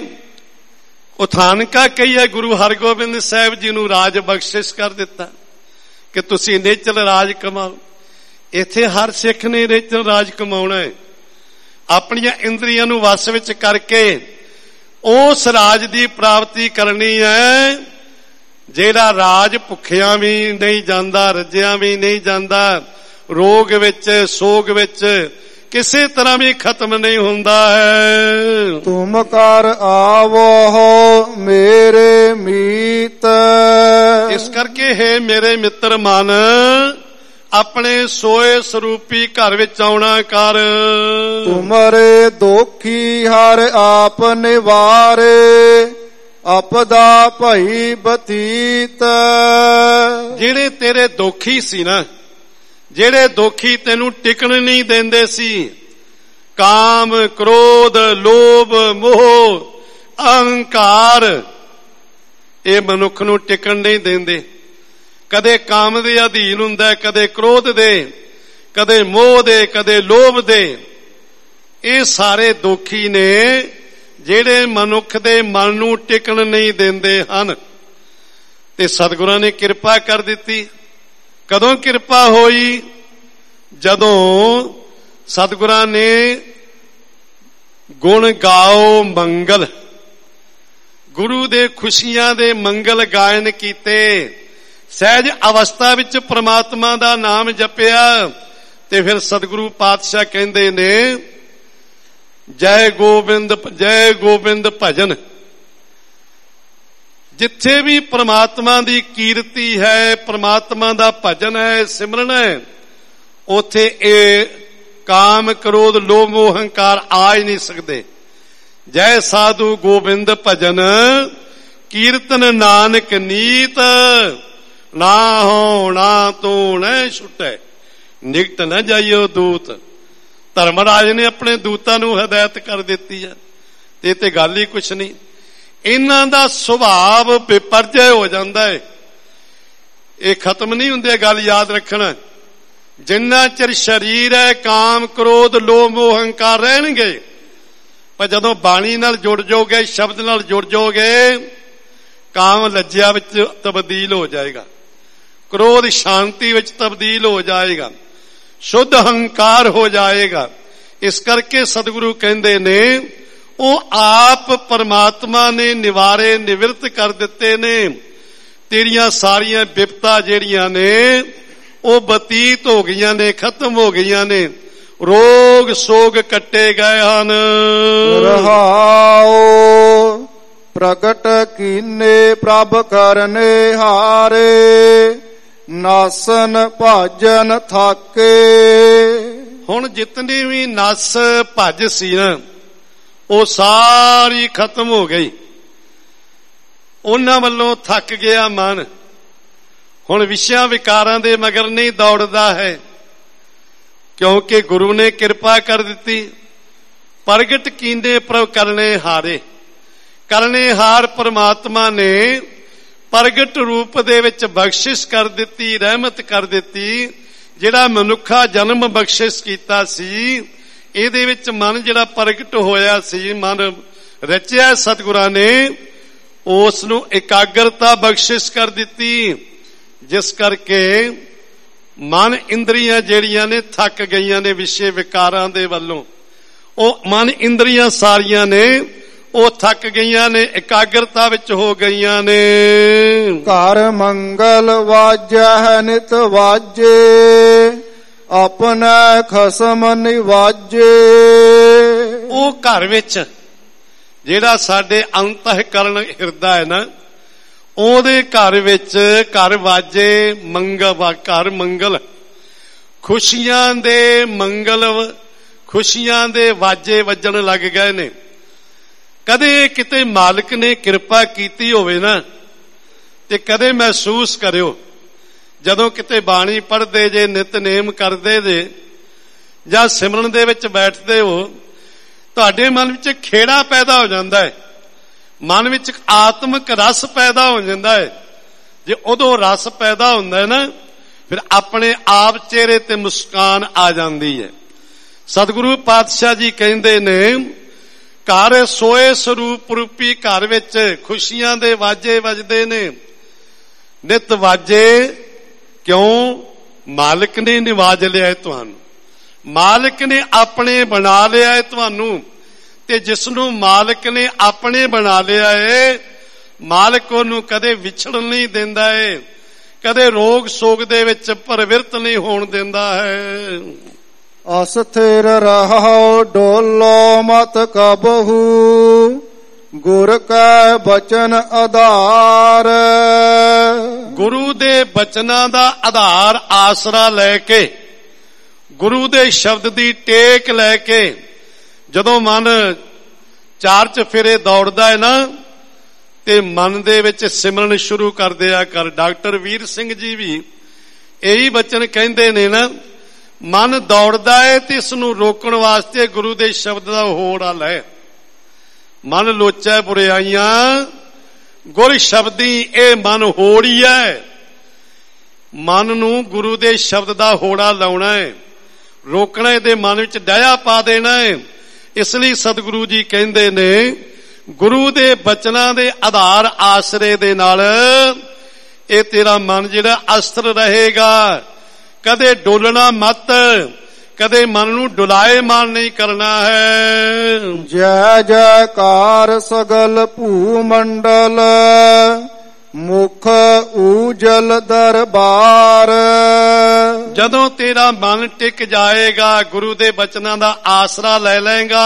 ਉਥਾਨਕਾ ਕਹੀ ਹੈ, ਗੁਰੂ ਹਰਗੋਬਿੰਦ ਸਾਹਿਬ ਜੀ ਨੂੰ ਰਾਜ ਬਖਸ਼ਿਸ਼ ਕਰ ਦਿੱਤਾ ਕਿ ਤੁਸੀਂ ਨੇਚਲ ਰਾਜ ਕਮਾਓ। ਇੱਥੇ ਹਰ ਸਿੱਖ ਨੇ ਨੇਚਲ ਰਾਜ ਕਮਾਉਣਾ ਹੈ। ਆਪਣੀਆਂ ਇੰਦਰੀਆਂ ਨੂੰ ਵਸ ਵਿੱਚ ਕਰਕੇ ਉਸ ਰਾਜ ਦੀ ਪ੍ਰਾਪਤੀ ਕਰਨੀ ਹੈ ਜਿਹੜਾ ਰਾਜ ਭੁੱਖਿਆਂ ਵੀ ਨਹੀਂ ਜਾਂਦਾ, ਰੱਜਿਆਂ ਵੀ ਨਹੀਂ ਜਾਂਦਾ, ਰੋਗ ਵਿੱਚ, ਸੋਗ ਵਿੱਚ ਕਿਸੇ ਤਰ੍ਹਾਂ ਵੀ ਖਤਮ ਨਹੀਂ ਹੁੰਦਾ ਹੈ। ਤੁਮ ਕਰ ਆਵੋ ਮੇਰੇ ਮੀਤ। ਇਸ ਕਰਕੇ ਹੈ ਮੇਰੇ ਮਿੱਤਰ ਮਨ, ਆਪਣੇ ਸੋਏ ਸਰੂਪੀ ਘਰ ਵਿੱਚ ਆਉਣਾ ਕਰ। ਤੁਮਰੇ ਦੋਖੀ ਹਰ ਆਪ ਨਿਵਾਰੇ, ਆਪਦਾ ਭਈ ਬਤੀਤ। ਜਿਹੜੇ ਤੇਰੇ ਦੋਖੀ ਸੀ ਨਾ, ਜਿਹੜੇ ਦੋਖੀ ਤੈਨੂੰ ਟਿਕਣ ਨਹੀਂ ਦਿੰਦੇ ਸੀ, ਕਾਮ, ਕ੍ਰੋਧ, ਲੋਭ, ਮੋਹ, ਅਹੰਕਾਰ, ਇਹ ਮਨੁੱਖ ਨੂੰ ਟਿਕਣ ਨਹੀਂ ਦਿੰਦੇ। ਕਦੇ ਕਾਮ ਦੇ ਅਧੀਨ ਹੁੰਦਾ, ਕਦੇ ਕ੍ਰੋਧ ਦੇ, ਕਦੇ ਮੋਹ ਦੇ, ਕਦੇ ਲੋਭ ਦੇ। ਇਹ ਸਾਰੇ ਦੋਖੀ ਨੇ ਜਿਹੜੇ ਮਨੁੱਖ ਦੇ ਮਨ ਨੂੰ ਟਿਕਣ ਨਹੀਂ ਦਿੰਦੇ ਹਨ। ਤੇ ਸਤਿਗੁਰਾਂ ਨੇ ਕਿਰਪਾ ਕਰ ਦਿੱਤੀ। ਕਦੋਂ ਕਿਰਪਾ ਹੋਈ? ਜਦੋਂ ਸਤਿਗੁਰਾਂ ਨੇ ਗੁਣ ਗਾਓ ਮੰਗਲ, ਗੁਰੂ ਦੇ ਖੁਸ਼ੀਆਂ ਦੇ ਮੰਗਲ ਗਾਇਨ ਕੀਤੇ, ਸਹਿਜ ਅਵਸਥਾ ਵਿੱਚ ਪ੍ਰਮਾਤਮਾ ਦਾ ਨਾਮ ਜਪਿਆ। ਤੇ ਫਿਰ ਸਤਿਗੁਰੂ ਪਾਤਸ਼ਾਹ ਕਹਿੰਦੇ ਨੇ ਜੈ ਗੋਬਿੰਦ, ਜੈ ਗੋਬਿੰਦ ਭਜਨ। ਜਿੱਥੇ ਵੀ ਪ੍ਰਮਾਤਮਾ ਦੀ ਕੀਰਤੀ ਹੈ, ਪ੍ਰਮਾਤਮਾ ਦਾ ਭਜਨ ਹੈ, ਸਿਮਰਨ ਹੈ, ਉਥੇ ਇਹ ਕਾਮ, ਕ੍ਰੋਧ, ਲੋਭ, ਮੋਹ, ਹੰਕਾਰ ਆ ਹੀ ਨਹੀਂ ਸਕਦੇ। ਜੈ ਸਾਧੂ ਗੋਬਿੰਦ ਭਜਨ, ਕੀਰਤਨ ਨਾਨਕ ਨੀਤ, ਨਾ ਹੋ ਨਾ ਤੂੰ ਨਾ ਛੁੱਟੈ, ਨਿਕਟ ਨਾ ਜਾਈਓ ਦੂਤ। ਧਰਮਰਾਜ ਨੇ ਆਪਣੇ ਦੂਤਾਂ ਨੂੰ ਹਦਾਇਤ ਕਰ ਦਿੱਤੀ ਹੈ। ਤੇ ਤੇ ਗੱਲ ਹੀ ਕੁਛ ਨਹੀਂ। ਇਹਨਾਂ ਦਾ ਸੁਭਾਵ ਵਿਪਰਜੈ ਹੋ ਜਾਂਦਾ ਹੈ। ਇਹ ਖਤਮ ਨਹੀਂ ਹੁੰਦੇ। ਗੱਲ ਯਾਦ ਰੱਖਣਾ, ਜਿੰਨਾ ਚਿਰ ਸਰੀਰ ਹੈ ਕਾਮ, ਕ੍ਰੋਧ, ਲੋਭ, ਮੋਹ, ਹੰਕਾਰ ਰਹਿਣਗੇ। ਪਰ ਜਦੋਂ ਬਾਣੀ ਨਾਲ ਜੁੜ ਜਾਓਗੇ, ਸ਼ਬਦ ਨਾਲ ਜੁੜ ਜਾਓਗੇ, ਕਾਮ ਲੱਜਿਆ ਵਿੱਚ ਤਬਦੀਲ ਹੋ ਜਾਏਗਾ, ਕ੍ਰੋਧ ਸ਼ਾਂਤੀ ਵਿੱਚ ਤਬਦੀਲ ਹੋ ਜਾਏਗਾ, ਸ਼ੁੱਧ ਹੰਕਾਰ ਹੋ ਜਾਏਗਾ। ਇਸ ਕਰਕੇ ਸਤਿਗੁਰੂ ਕਹਿੰਦੇ ਨੇ ਉਹ ਆਪ ਪਰਮਾਤਮਾ ਨੇ ਨਿਵਾਰੇ ਨਿਵਰਤ ਕਰ ਦਿੱਤੇ ਨੇ। ਤੇਰੀਆਂ ਸਾਰੀਆਂ ਵਿਪਤਾ ਜਿਹੜੀਆਂ ਨੇ ਉਹ ਬਤੀਤ ਹੋ ਗਈਆਂ ਨੇ, ਖਤਮ ਹੋ ਗਈਆਂ ਨੇ। ਰੋਗ ਸੋਗ ਕੱਟੇ ਗਏ ਹਨ। ਰਹਾਉ ਪ੍ਰਗਟ ਕੀਨੇ ਪ੍ਰਭ ਕਰਨੇ ਹਾਰੇ, ਨਾਸਨ ਭਾਜਨ ਥਾਕੇ। ਹੁਣ ਜਿਤਨੀ ਵੀ ਨਸ ਭੱਜ ਸੀ ਨਾ ਉਹ ਸਾਰੀ ਖਤਮ ਹੋ ਗਈ। ਉਹਨਾਂ ਵੱਲੋਂ ਥੱਕ ਗਿਆ ਮਨ। ਹੁਣ ਵਿਸ਼ਿਆਂ ਵਿਕਾਰਾਂ ਦੇ ਮਗਰ ਨਹੀਂ ਦੌੜਦਾ ਹੈ, ਕਿਉਂਕਿ ਗੁਰੂ ਨੇ ਕਿਰਪਾ ਕਰ ਦਿੱਤੀ। ਪ੍ਰਗਟ ਕੀਨੇ ਪ੍ਰਭ ਕਰਨੇ ਹਾਰੇ। ਕਰਨੇ ਹਾਰ ਪਰਮਾਤਮਾ ਨੇ ਪ੍ਰਗਟ ਰੂਪ ਦੇ ਵਿੱਚ ਬਖਸ਼ਿਸ਼ ਕਰ ਦਿੱਤੀ, ਰਹਿਮਤ ਕਰ ਦਿੱਤੀ। ਜਿਹੜਾ ਮਨੁੱਖਾ ਜਨਮ ਬਖਸ਼ਿਸ਼ ਕੀਤਾ ਸੀ, ਇਹਦੇ ਵਿੱਚ ਮਨ ਜਿਹੜਾ ਪ੍ਰਗਟ ਹੋਇਆ ਸੀ, ਮਨ ਰਚਿਆ ਸਤਿਗੁਰਾਂ ਨੇ, ਉਸ ਨੂੰ ਇਕਾਗਰਤਾ ਬਖਸ਼ਿਸ਼ ਕਰ ਦਿੱਤੀ। ਜਿਸ ਕਰਕੇ ਮਨ ਇੰਦਰੀਆਂ ਜਿਹੜੀਆਂ ਨੇ ਥੱਕ ਗਈਆਂ ਨੇ ਵਿਸ਼ੇ ਵਿਕਾਰਾਂ ਦੇ ਵੱਲੋਂ। ਉਹ ਮਨ ਇੰਦਰੀਆਂ ਸਾਰੀਆਂ ਨੇ ਉਹ ਥੱਕ ਗਈਆਂ ਨੇ, ਇਕਾਗਰਤਾ ਵਿੱਚ ਹੋ ਗਈਆਂ ਨੇ। ਘਰ ਮੰਗਲ ਵਾਜੈ ਨਿਤ ਵਾਜੇ, ਆਪਣਾ ਖਸਮ ਨਿਵਾਜੇ। ਉਹ ਘਰ ਵਿੱਚ ਜਿਹੜਾ ਸਾਡੇ ਅੰਤःਕਰਨ ਹਿਰਦਾ ਹੈ ਨਾ, ਉਹਦੇ ਘਰ ਵਿੱਚ ਘਰ ਵਾਜੇ ਮੰਗਲ, ਘਰ ਮੰਗਲ, ਖੁਸ਼ੀਆਂ ਦੇ ਮੰਗਲ, ਖੁਸ਼ੀਆਂ ਦੇ ਵਾਜੇ ਵੱਜਣ ਲੱਗ ਗਏ ਨੇ। ਕਦੇ ਕਿਤੇ ਮਾਲਕ ਨੇ ਕਿਰਪਾ ਕੀਤੀ ਹੋਵੇ ਨਾ, ਤੇ ਕਦੇ ਮਹਿਸੂਸ ਕਰਿਓ, ਜਦੋਂ ਕਿਤੇ ਬਾਣੀ ਪੜ੍ਹਦੇ ਜੇ, ਨਿਤਨੇਮ ਕਰਦੇ ਜੇ, ਜਾਂ ਸਿਮਰਨ ਦੇ ਵਿੱਚ ਬੈਠਦੇ ਹੋ, ਤੁਹਾਡੇ ਮਨ ਵਿੱਚ ਖੇੜਾ ਪੈਦਾ ਹੋ ਜਾਂਦਾ ਹੈ, ਮਨ ਵਿੱਚ ਆਤਮਿਕ ਰਸ ਪੈਦਾ ਹੋ ਜਾਂਦਾ ਹੈ। ਜੇ ਉਦੋਂ ਰਸ ਪੈਦਾ ਹੁੰਦਾ ਹੈ ਨਾ, ਫਿਰ ਆਪਣੇ ਆਪ ਚਿਹਰੇ ਤੇ ਮੁਸਕਾਨ ਆ ਜਾਂਦੀ ਹੈ। ਸਤਿਗੁਰੂ ਪਾਤਸ਼ਾਹ ਜੀ ਕਹਿੰਦੇ ਨੇ ਘਰ ਸੋਏ ਸਰੂਪ ਰੂਪੀ ਘਰ ਵਿੱਚ ਖੁਸ਼ੀਆਂ ਦੇ ਵਾਜੇ ਵੱਜਦੇ ਨੇ, ਨਿਤ ਵਾਜੇ। ਕਿਉਂ? ਮਾਲਕ ਨੇ ਨਿਵਾਜ ਲਿਆ ਹੈ ਤੁਹਾਨੂੰ, ਮਾਲਕ ਨੇ ਆਪਣੇ ਬਣਾ ਲਿਆ ਹੈ ਤੁਹਾਨੂੰ। ਤੇ ਜਿਸ ਨੂੰ ਮਾਲਕ ਨੇ ਆਪਣੇ ਬਣਾ ਲਿਆ ਹੈ, ਮਾਲਕ ਉਹਨੂੰ ਕਦੇ ਵਿਛੜਨ ਨਹੀਂ ਦਿੰਦਾ ਹੈ, ਕਦੇ ਰੋਗ ਸੋਗ ਦੇ ਵਿੱਚ ਪ੍ਰਵਿਰਤ ਨਹੀਂ ਹੋਣ ਦਿੰਦਾ ਹੈ। ਅਸਥਿਰ ਰਹੋ ਡੋਲੋ ਮਤ ਕਬਹੂ, ਗੁਰ ਕੈ ਬਚਨ ਆਧਾਰ। ਗੁਰੂ ਦੇ ਬਚਨਾਂ ਦਾ ਆਧਾਰ ਆਸਰਾ ਲੈ ਕੇ, ਗੁਰੂ ਦੇ ਸ਼ਬਦ ਦੀ ਟੇਕ ਲੈ ਕੇ, ਜਦੋਂ ਮਨ ਚਾਰ ਚਫੇਰੇ ਦੌੜਦਾ ਹੈ ਨਾ, ਤੇ ਮਨ ਦੇ ਵਿੱਚ ਸਿਮਰਨ ਸ਼ੁਰੂ ਕਰ ਦਿਆ ਕਰ। ਡਾਕਟਰ ਵੀਰ ਸਿੰਘ ਜੀ ਵੀ ਇਹੀ ਬਚਨ ਕਹਿੰਦੇ ਨੇ ਨਾ, ਮਨ ਦੌੜਦਾ ਹੈ ਤੇ ਇਸ ਨੂੰ ਰੋਕਣ ਵਾਸਤੇ ਗੁਰੂ ਦੇ ਸ਼ਬਦ ਦਾ ਹੋੜਾ ਲੈ। ਮਨ ਲੋਚੈ ਬੁਰਾਈਆਂ, ਗੁਰ ਸ਼ਬਦੀ ਇਹ ਮਨ ਹੋੜੀ ਹੈ। ਮਨ ਨੂੰ ਗੁਰੂ ਦੇ ਸ਼ਬਦ ਦਾ ਹੋੜਾ ਲਾਉਣਾ ਹੈ। ਰੋਕਣਾ, ਇਹਦੇ ਮਨ ਵਿੱਚ ਡਾਇਆ ਪਾ ਦੇਣਾ ਹੈ। ਇਸ ਲਈ ਸਤਿਗੁਰੂ ਜੀ ਕਹਿੰਦੇ ਨੇ, ਗੁਰੂ ਦੇ ਬਚਨਾਂ ਦੇ ਆਧਾਰ ਆਸਰੇ ਦੇ ਨਾਲ ਇਹ ਤੇਰਾ ਮਨ ਜਿਹੜਾ ਅਸਥਿਰ ਰਹੇਗਾ। ਕਦੇ ਡੋਲਣਾ ਮਤ, ਕਦੇ ਮਨ ਨੂੰ ਡੁਲਾਏਮਾਨ ਨਹੀਂ ਕਰਨਾ ਹੈ। ਜੈ ਜੈਕਾਰ ਸਗਲ ਭੂ ਮੰਡਲ, ਮੁਖ ਊਜਲ ਦਰਬਾਰ। ਜਦੋਂ ਤੇਰਾ ਮਨ ਟਿਕ ਜਾਏਗਾ, ਗੁਰੂ ਦੇ ਬਚਨਾਂ ਦਾ ਆਸਰਾ ਲੈ ਲਏਗਾ,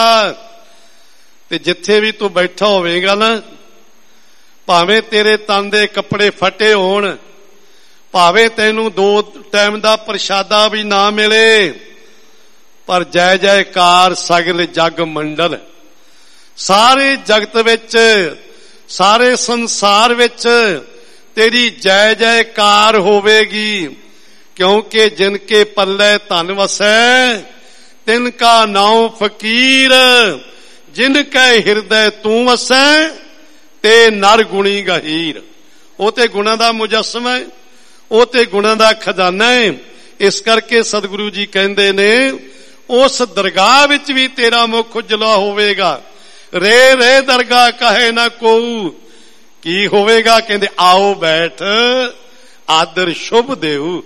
ਤੇ ਜਿੱਥੇ ਵੀ ਤੂੰ ਬੈਠਾ ਹੋਵੇਗਾ ਨਾ, ਭਾਵੇਂ ਤੇਰੇ ਤਨ ਦੇ ਕੱਪੜੇ ਫਟੇ ਹੋਣ, ਭਾਵੇਂ ਤੈਨੂੰ 2 ਟਾਈਮ ਦਾ ਪ੍ਰਸ਼ਾਦਾ ਵੀ ਨਾ ਮਿਲੇ, ਪਰ ਜੈ ਜੈਕਾਰ ਸਗਲ ਜਗ ਮੰਡਲ, ਸਾਰੇ ਜਗਤ ਵਿੱਚ, ਸਾਰੇ ਸੰਸਾਰ ਵਿੱਚ ਤੇਰੀ ਜੈ ਜੈਕਾਰ ਹੋਵੇਗੀ। ਕਿਉਂਕਿ ਜਿਨ ਕੇ ਪੱਲੇ ਧਨ ਵਸੈ, ਤਿਨ ਕਾ ਨਾਉ ਫਕੀਰ। ਜਿਨ ਕੈ ਹਿਰਦੈ ਤੂੰ ਵਸੈ, ਤੇ ਨਰ ਗੁਣੀ ਗਹੀਰ। ਉਹ ਤੇ ਗੁਣਾਂ ਦਾ ਮੁਜੱਸਮ ਹੈ, ਉਹ ਤੇ ਗੁਣਾਂ ਦਾ ਖਜ਼ਾਨਾ ਹੈ। ਇਸ ਕਰਕੇ ਸਤਿਗੁਰੂ ਜੀ ਕਹਿੰਦੇ ਨੇ, ਉਸ ਦਰਗਾਹ ਵਿੱਚ ਵੀ ਤੇਰਾ ਮੁਖ ਉਜਲਾ ਹੋਵੇਗਾ। ਰੇ ਰੇ ਦਰਗਾਹ ਕਹੇ ਨਾ ਕੋਊ। ਕੀ ਹੋਵੇਗਾ? ਕਹਿੰਦੇ ਆਓ ਬੈਠ ਆਦਰ ਸ਼ੁਭ ਦੇਉ।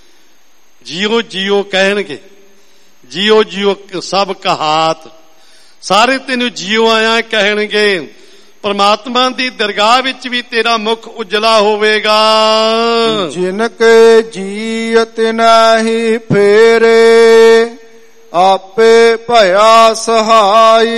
ਜੀਓ ਜੀਓ ਕਹਿਣਗੇ, ਜੀਓ ਜੀਓ ਸਭ ਕਹਾਤ, ਸਾਰੇ ਤੈਨੂੰ ਜੀਓ ਆਇਆ ਕਹਿਣਗੇ। ਪਰਮਾਤਮਾ ਦੀ ਦਰਗਾਹ ਵਿੱਚ ਵੀ ਤੇਰਾ ਮੁਖ ਉਜਲਾ ਹੋਵੇਗਾ। ਜਿਨ ਕੇ ਜੀਅਤ ਨਾਹੀ ਫੇਰੇ, ਆਪੇ ਭਇਆ ਸਹਾਈ।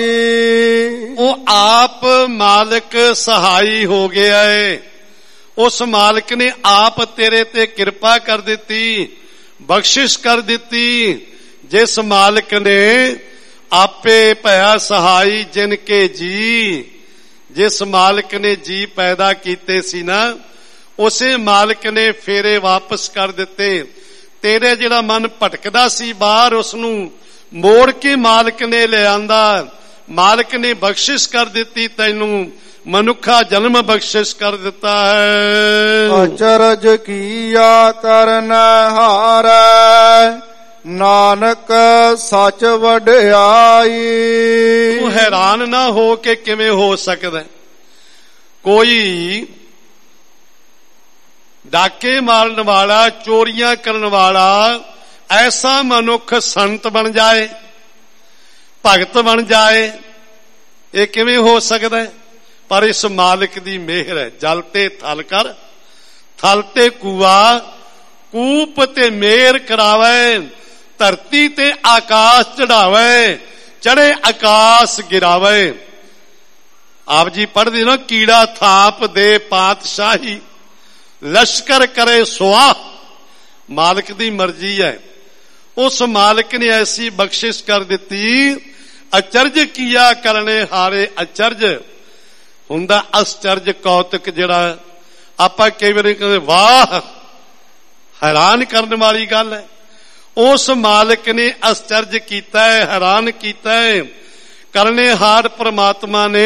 ਉਹ ਆਪ ਮਾਲਕ ਸਹਾਈ ਹੋ ਗਿਆ ਏ। ਉਸ ਮਾਲਕ ਨੇ ਆਪ ਤੇਰੇ ਤੇ ਕਿਰਪਾ ਕਰ ਦਿੱਤੀ, ਬਖਸ਼ਿਸ਼ ਕਰ ਦਿੱਤੀ। ਜਿਸ ਮਾਲਕ ਨੇ ਆਪੇ ਭਇਆ ਸਹਾਈ ਜਿਨ ਕੇ ਜੀ, ਜਿਸ ਮਾਲਕ ਨੇ ਜੀ ਪੈਦਾ ਕੀਤੇ ਸੀ ਨਾ, ਉਸੇ ਮਾਲਕ ਨੇ ਫੇਰੇ ਵਾਪਸ ਕਰ ਦਿੱਤੇ। ਤੇਰੇ ਜਿਹੜਾ ਮਨ ਭਟਕਦਾ ਸੀ ਬਾਹਰ, ਉਸ ਨੂੰ ਮੋੜ ਕੇ ਮਾਲਕ ਨੇ ਲਿਆਂਦਾ। ਮਾਲਕ ਨੇ ਬਖਸ਼ਿਸ਼ ਕਰ ਦਿੱਤੀ, ਤੈਨੂੰ ਮਨੁੱਖਾ ਜਨਮ ਬਖਸ਼ਿਸ਼ ਕਰ ਦਿੱਤਾ ਹੈ। ਅਚਰਜ ਕੀਆ ਕਰਨ ਹਾਰੈ, ਨਾਨਕ ਸੱਚ ਵਡਿਆਈ। ਤੂੰ ਹੈਰਾਨ ਨਾ ਹੋ ਕਿ ਕਿਵੇਂ ਹੋ ਸਕਦਾ। ਕੋਈ ਡਾਕੇ ਮਾਰਨ ਵਾਲਾ, ਚੋਰੀਆਂ ਕਰਨ ਵਾਲਾ ਐਸਾ ਮਨੁੱਖ ਸੰਤ ਬਣ ਜਾਏ, ਭਗਤ ਬਣ ਜਾਏ, ਇਹ ਕਿਵੇਂ ਹੋ ਸਕਦਾ? ਪਰ ਇਸ ਮਾਲਕ ਦੀ ਮਿਹਰ ਹੈ। ਜਲ ਤੇ ਥਲ ਕਰ, ਥਲ ਤੇ ਕੂਆ, ਕੂਪ ਤੇ ਮੇਰ ਕਰਾਵੇ, ਧਰਤੀ ਤੇ ਆਕਾਸ਼ ਚੜਾਵੇ, ਚੜੇ ਆਕਾਸ਼ ਗਿਰਾਵੇ। ਆਪ ਜੀ ਪੜ੍ਹਦੇ ਨਾ, ਕੀੜਾ ਥਾਪ ਦੇ ਪਾਤਸ਼ਾਹੀ, ਲਸ਼ਕਰ ਕਰੇ ਸੁਆਹ। ਮਾਲਕ ਦੀ ਮਰਜ਼ੀ ਹੈ। ਉਸ ਮਾਲਕ ਨੇ ਐਸੀ ਬਖਸ਼ਿਸ਼ ਕਰ ਦਿੱਤੀ। ਅਚਰਜ ਕੀਆ ਕਰਨੇ ਹਾਰੇ। ਅਚਰਜ ਹੁੰਦਾ ਅਸਚਰਜ, ਕੌਤਕ, ਜਿਹੜਾ ਆਪਾਂ ਕਈ ਵਾਰੀ ਕਹਿੰਦੇ ਵਾਹ, ਹੈਰਾਨ ਕਰਨ ਵਾਲੀ ਗੱਲ ਹੈ। ਉਸ ਮਾਲਕ ਨੇ ਅਸਚਰਜ ਕੀਤਾ ਹੈ, ਹੈਰਾਨ ਕੀਤਾ ਹੈ। ਕਰਨੇ ਹਾਰ ਪ੍ਰਮਾਤਮਾ ਨੇ।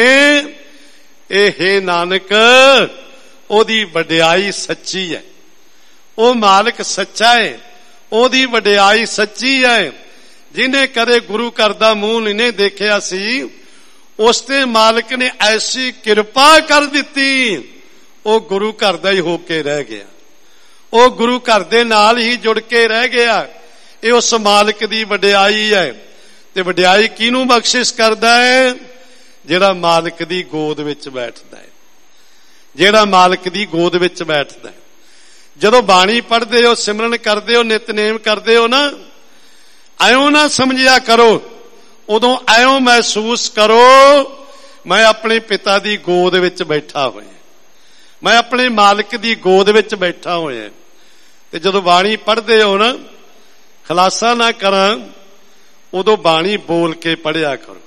ਇਹ ਨਾਨਕ, ਉਹਦੀ ਵਡਿਆਈ ਸੱਚੀ ਹੈ। ਉਹ ਮਾਲਕ ਸੱਚਾ ਹੈ, ਉਹਦੀ ਵਡਿਆਈ ਸੱਚੀ ਹੈ। ਜਿਹਨੇ ਕਦੇ ਗੁਰੂ ਘਰ ਦਾ ਮੂੰਹ ਨਹੀਂ ਦੇਖਿਆ ਸੀ, ਉਸ ਤੇ ਮਾਲਕ ਨੇ ਐਸੀ ਕਿਰਪਾ ਕਰ ਦਿੱਤੀ, ਉਹ ਗੁਰੂ ਘਰ ਦਾ ਹੀ ਹੋ ਕੇ ਰਹਿ ਗਿਆ। ਉਹ ਗੁਰੂ ਘਰ ਦੇ ਨਾਲ ਹੀ ਜੁੜ ਕੇ ਰਹਿ ਗਿਆ। ਇਹ ਉਸ ਮਾਲਕ ਦੀ ਵਡਿਆਈ ਹੈ। ਤੇ ਵਡਿਆਈ ਕਿਹਨੂੰ ਬਖਸ਼ਿਸ਼ ਕਰਦਾ ਹੈ? ਜਿਹੜਾ ਮਾਲਕ ਦੀ ਗੋਦ ਵਿੱਚ ਬੈਠਦਾ ਹੈ, ਜਿਹੜਾ ਮਾਲਕ ਦੀ ਗੋਦ ਵਿੱਚ ਬੈਠਦਾ ਹੈ। ਜਦੋਂ ਬਾਣੀ ਪੜ੍ਹਦੇ ਹੋ, ਸਿਮਰਨ ਕਰਦੇ ਹੋ, ਨਿਤਨੇਮ ਕਰਦੇ ਹੋ ਨਾ, ਐਉਂ ਨਾ ਸਮਝਿਆ ਕਰੋ। ਉਦੋਂ ਐਉਂ ਮਹਿਸੂਸ ਕਰੋ, ਮੈਂ ਆਪਣੇ ਪਿਤਾ ਦੀ ਗੋਦ ਵਿੱਚ ਬੈਠਾ ਹੋਇਆ, ਮੈਂ ਆਪਣੇ ਮਾਲਕ ਦੀ ਗੋਦ ਵਿੱਚ ਬੈਠਾ ਹੋਇਆ। ਤੇ ਜਦੋਂ ਬਾਣੀ ਪੜ੍ਹਦੇ ਹੋ ਨਾ, ਖਲਾਸਾ ਨਾ ਕਰਾਂ, ਉਦੋਂ ਬਾਣੀ ਬੋਲ ਕੇ ਪੜ੍ਹਿਆ ਕਰੋ।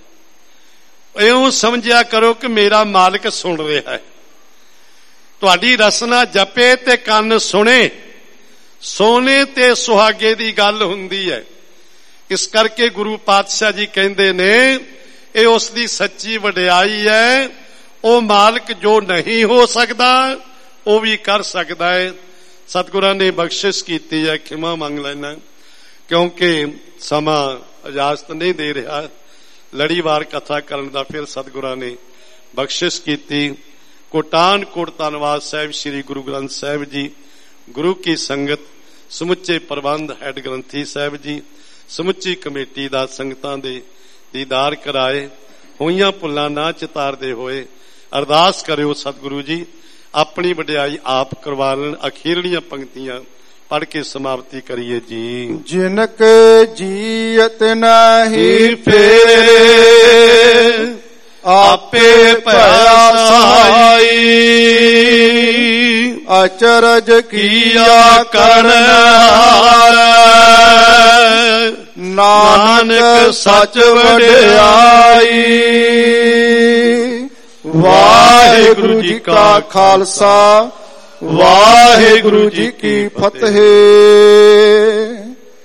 ਇਉਂ ਸਮਝਿਆ ਕਰੋ ਕਿ ਮੇਰਾ ਮਾਲਕ ਸੁਣ ਰਿਹਾ ਹੈ। ਤੁਹਾਡੀ ਰਸਨਾ ਜਪੇ ਤੇ ਕੰਨ ਸੁਣੇ, ਸੋਨੇ ਤੇ ਸੁਹਾਗੇ ਦੀ ਗੱਲ ਹੁੰਦੀ ਹੈ। ਇਸ ਕਰਕੇ ਗੁਰੂ ਪਾਤਸ਼ਾਹ ਜੀ ਕਹਿੰਦੇ ਨੇ, ਇਹ ਉਸ ਦੀ ਸੱਚੀ ਵਡਿਆਈ ਹੈ। ਉਹ ਮਾਲਕ ਜੋ ਨਹੀਂ ਹੋ ਸਕਦਾ, ਉਹ ਵੀ ਕਰ ਸਕਦਾ ਹੈ। ਸਤਿਗੁਰਾਂ ਨੇ ਬਖਸ਼ਿਸ਼ ਕੀਤੀ ਹੈ, ਖਿਮਾ ਮੰਗ ਲੈਣਾ। ਕਿਉਂਕਿ ਸਮਾਂ ਇਜਾਜ਼ਤ ਨਹੀਂ ਦੇ ਰਿਹਾ। ਲੜੀਵਾਰ ਕਥਾ ਕਰਨ ਦਾ ਫਿਰ ਸਤਿਗੁਰਾਂ ਨੇ ਬਖਸ਼ਿਸ਼ ਕੀਤੀ। ਕੋਟਾਨ ਕੋਟ ਧੰਨਵਾਦ ਸਾਹਿਬ ਸ੍ਰੀ ਗੁਰੂ ਗ੍ਰੰਥ ਸਾਹਿਬ ਜੀ, ਗੁਰੂ ਕੀ ਸੰਗਤ, ਸਮੁੱਚੇ ਪ੍ਰਬੰਧ, ਹੈਡ ਗ੍ਰੰਥੀ ਸਾਹਿਬ ਜੀ, ਸਮੁੱਚੀ ਕਮੇਟੀ ਦਾ ਸੰਗਤਾਂ ਦੇ ਦੀਦਾਰ ਕਰਾਏ। ਹੋਈਆਂ ਭੁੱਲਾਂ ਨਾ ਚਿਤਾਰਦੇ ਹੋਏ ਅਰਦਾਸ ਕਰਿਓ ਸਤਿਗੁਰੂ ਜੀ ਆਪਣੀ ਵਡਿਆਈ ਆਪ ਕਰਵਾ ਲੈਣ। ਅਖੀਰਲੀਆਂ ਪੰਕਤੀਆਂ ਪੜ੍ਹ ਕੇ ਸਮਾਪਤੀ ਕਰੀਏ ਜੀ। ਜਿਨ ਕੇ ਜੀਅਤ ਨਹੀਂ ਫੇਰੇ ਆਪੇ ਭਇਆ ਸਹਾਈ, ਅਚਰਜ ਕੀਆ ਕਰਨ ਹਾਰੈ, ਨਾਨਕ ਸੱਚ ਵਡਿਆਈ। ਵਾਹਿਗੁਰੂ ਜੀ ਕਾ ਖਾਲਸਾ, ਵਾਹਿਗੁਰੂ ਜੀ ਕੀ ਫਤਿਹ।